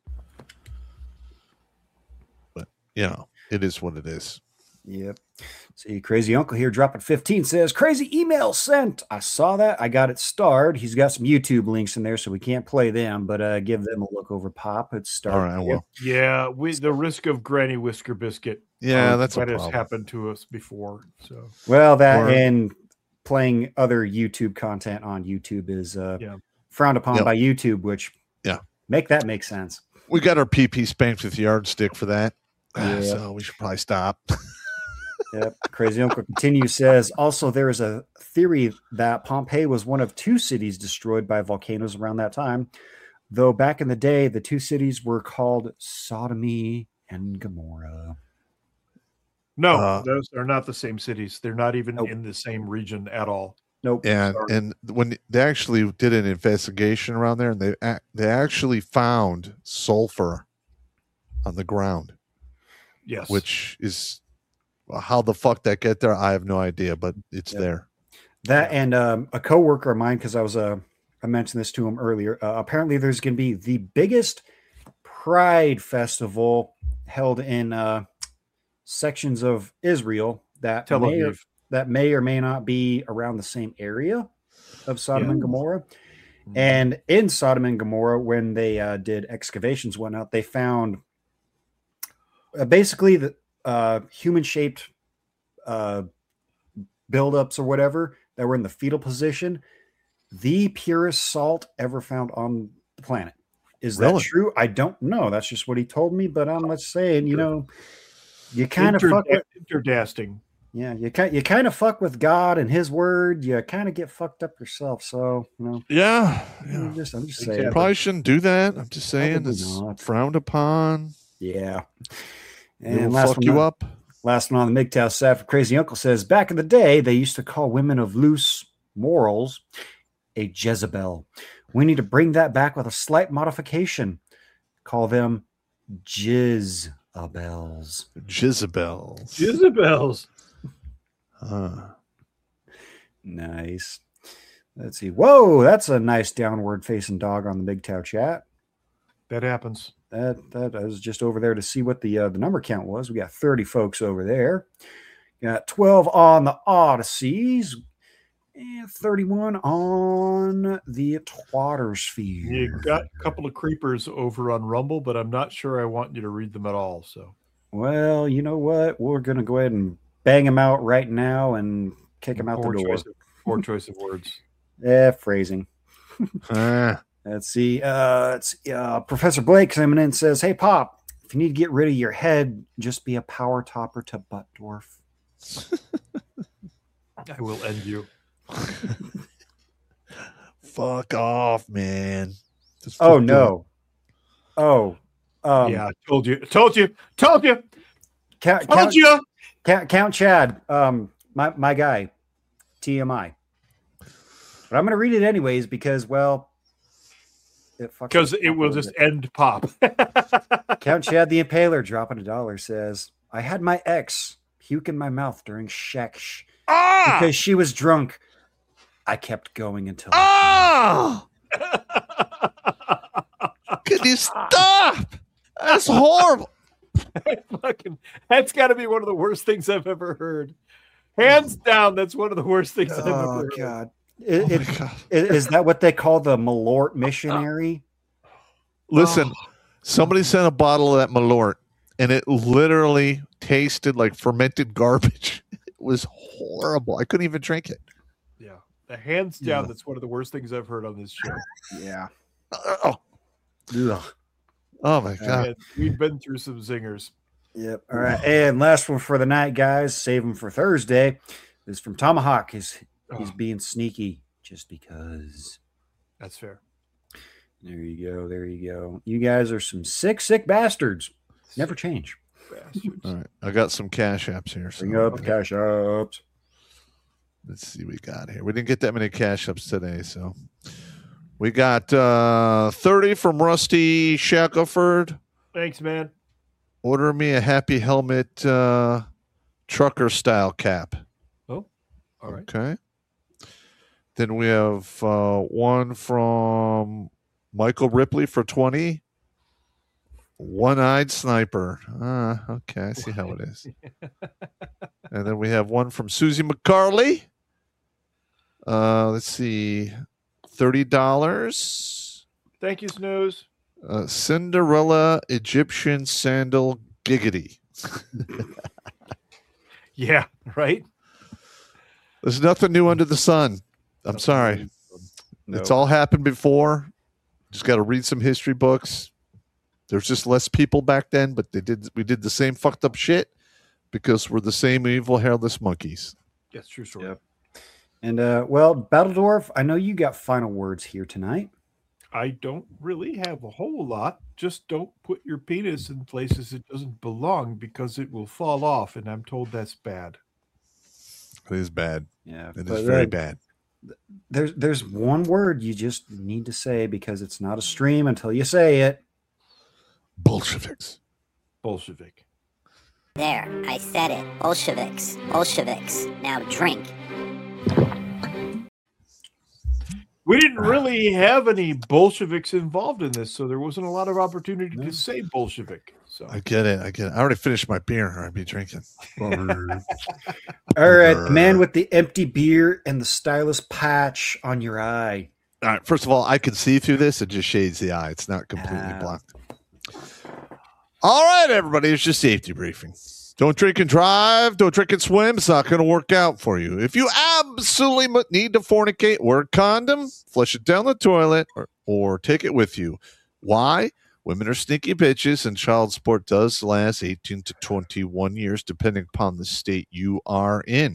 But, it is what it is. Yep. See, Crazy Uncle here dropping 15 says, crazy email sent. I saw that. I got it starred. He's got some YouTube links in there, so we can't play them, but give them a look over, Pop. It's starred. All right, well. Yeah, the risk of Granny Whisker Biscuit. Yeah, that's what a has problem. happened to us before. So well, and playing other YouTube content on YouTube is frowned upon by YouTube, which make sense. We got our PP spanked with the yardstick for that. Yeah. So we should probably stop. Yep. Crazy Uncle continues, says, also there is a theory that Pompeii was one of 2 cities destroyed by volcanoes around that time, though back in the day, the 2 cities were called Sodomy and Gomorrah. No, those are not the same cities. They're not even in the same region at all. Nope. And when they actually did an investigation around there, and they actually found sulfur on the ground. Yes. Which is how the fuck that get there, I have no idea, but it's there. That and a coworker of mine, because I mentioned this to him earlier. Apparently, there's going to be the biggest Pride festival held in sections of Israel that may or may not be around the same area of Sodom and Gomorrah. Mm-hmm. And in Sodom and Gomorrah, when they did excavations, whatnot, they found basically the human-shaped buildups or whatever that were in the fetal position, the purest salt ever found on the planet. Is that true? I don't know. That's just what he told me. But I'm just saying, you kind of fuck with interdasting. Yeah, you kind of fuck with God and His word. You kind of get fucked up yourself. So Yeah. I'm just saying. You probably shouldn't do that. I'm just saying it's frowned upon. Yeah. And fuck you up. Last one on the MGTOW side for Crazy Uncle says, back in the day, they used to call women of loose morals a Jezebel. We need to bring that back with a slight modification. Call them Jizabels. Jizabels. Nice. Let's see. Whoa, that's a nice downward facing dog on the MGTOW chat. That happens. That I was just over there to see what the number count was. We got 30 folks over there. Got 12 on the Odysseys and 31 on the Twattersphere. You got a couple of creepers over on Rumble, but I'm not sure I want you to read them at all. So, well, you know what? We're gonna go ahead and bang them out right now and kick them out the door. Poor choice of words. Phrasing. Let's see. Professor Blake coming in says, hey, Pop, if you need to get rid of your head, just be a power topper to Butt Dwarf. I will end you. Fuck off, man. Oh, no. Oh. Yeah, told you. Count Chad, my guy, TMI. But I'm going to read it anyways because, well, because it will just end pop. Count Chad the Impaler dropping $1 says, I had my ex puke in my mouth during sex because she was drunk. I kept going until. Can you stop? That's horrible. That's got to be one of the worst things I've ever heard. Hands down, that's one of the worst things I've ever heard. God. Is that what they call the Malort missionary? Listen, somebody sent a bottle of that Malort, and it literally tasted like fermented garbage. It was horrible. I couldn't even drink it. Yeah. Hands down, that's one of the worst things I've heard on this show. Yeah. Oh my God. Man, we've been through some zingers. Yep. All right. And last one for the night, guys. Save them for Thursday. This is from Tomahawk. He's being sneaky just because. That's fair. There you go. There you go. You guys are some sick bastards. Never change. Bastards. All right. I got some cash apps here. Bring up the cash apps. Let's see what we got here. We didn't get that many cash ups today, so we got 30 from Rusty Shackelford. Thanks, man. Order me a Happy Helmet trucker style cap. Oh, all right. Okay. Then we have one from Michael Ripley for 20. One-eyed sniper. Okay, I see how it is. And then we have one from Susie McCarley. Let's see, $30. Thank you, Snooze. Cinderella Egyptian sandal giggity. Yeah, right. There's nothing new under the sun. I'm sorry. It's all happened before. Just got to read some history books. There's just less people back then, but we did the same fucked up shit because we're the same evil hairless monkeys. Yes, true story. Yep. And well, Battledorf, I know you got final words here tonight. I don't really have a whole lot. Just don't put your penis in places it doesn't belong because it will fall off, and I'm told that's bad. It is bad. Yeah, it is very bad. There's one word you just need to say because it's not a stream until you say it. Bolsheviks. Bolshevik. There, I said it. Bolsheviks. Bolsheviks. Now drink. We didn't really have any Bolsheviks involved in this, so there wasn't a lot of opportunity to say Bolshevik. So I get it. I already finished my beer. I'd be drinking. All right, the man with the empty beer and the stylus patch on your eye. All right. First of all, I can see through this. It just shades the eye. It's not completely blocked. All right, everybody. It's your safety briefing. Don't drink and drive. Don't drink and swim. It's not going to work out for you. If you absolutely need to fornicate, wear a condom, flush it down the toilet, or take it with you. Why? Women are sneaky bitches, and child support does last 18 to 21 years, depending upon the state you are in.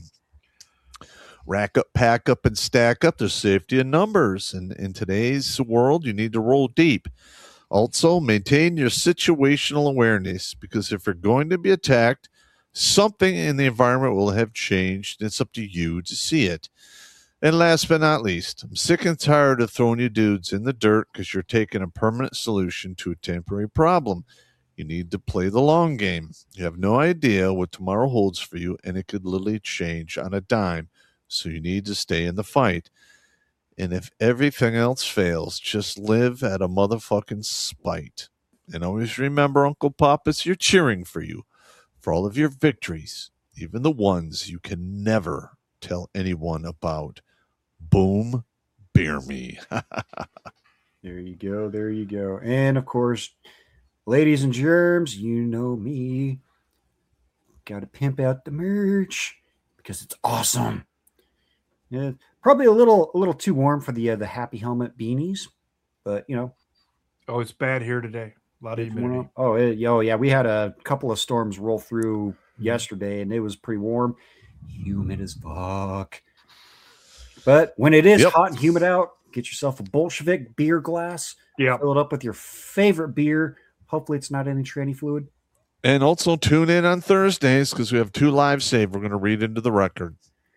Rack up, pack up, and stack up. There's safety in numbers. And in today's world, you need to roll deep. Also, maintain your situational awareness, because if you're going to be attacked, something in the environment will have changed. It's up to you to see it. And last but not least, I'm sick and tired of throwing you dudes in the dirt because you're taking a permanent solution to a temporary problem. You need to play the long game. You have no idea what tomorrow holds for you, and it could literally change on a dime. So you need to stay in the fight. And if everything else fails, just live at a motherfucking spite. And always remember, Uncle Papa's here cheering for you, for all of your victories, even the ones you can never tell anyone about. Boom, beer me. There you go. There you go. And of course, ladies and germs, you know me. Got to pimp out the merch because it's awesome. Yeah, probably a little too warm for the Happy Helmet beanies, but you know. Oh, it's bad here today. A lot of humidity. Oh yeah. We had a couple of storms roll through yesterday, and it was pretty warm, humid as fuck. But when it is hot and humid out, get yourself a Bolshevik beer glass. Yeah, fill it up with your favorite beer. Hopefully, it's not any tranny fluid. And also tune in on Thursdays because we have 2 live save. We're going to read into the record.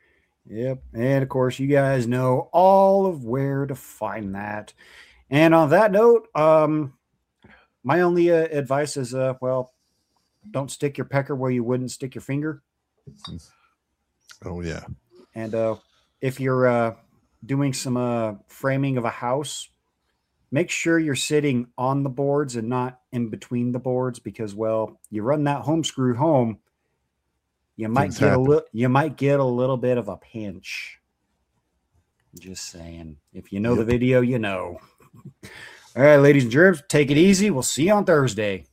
Yep. And of course, you guys know all of where to find that. And on that note, my only advice is, well, don't stick your pecker where you wouldn't stick your finger. Oh, yeah. And if you're doing some framing of a house, make sure you're sitting on the boards and not in between the boards because, well, you run that home screw home, you might get a little bit of a pinch. Just saying. If you know the video, you know. All right, ladies and germs, take it easy. We'll see you on Thursday.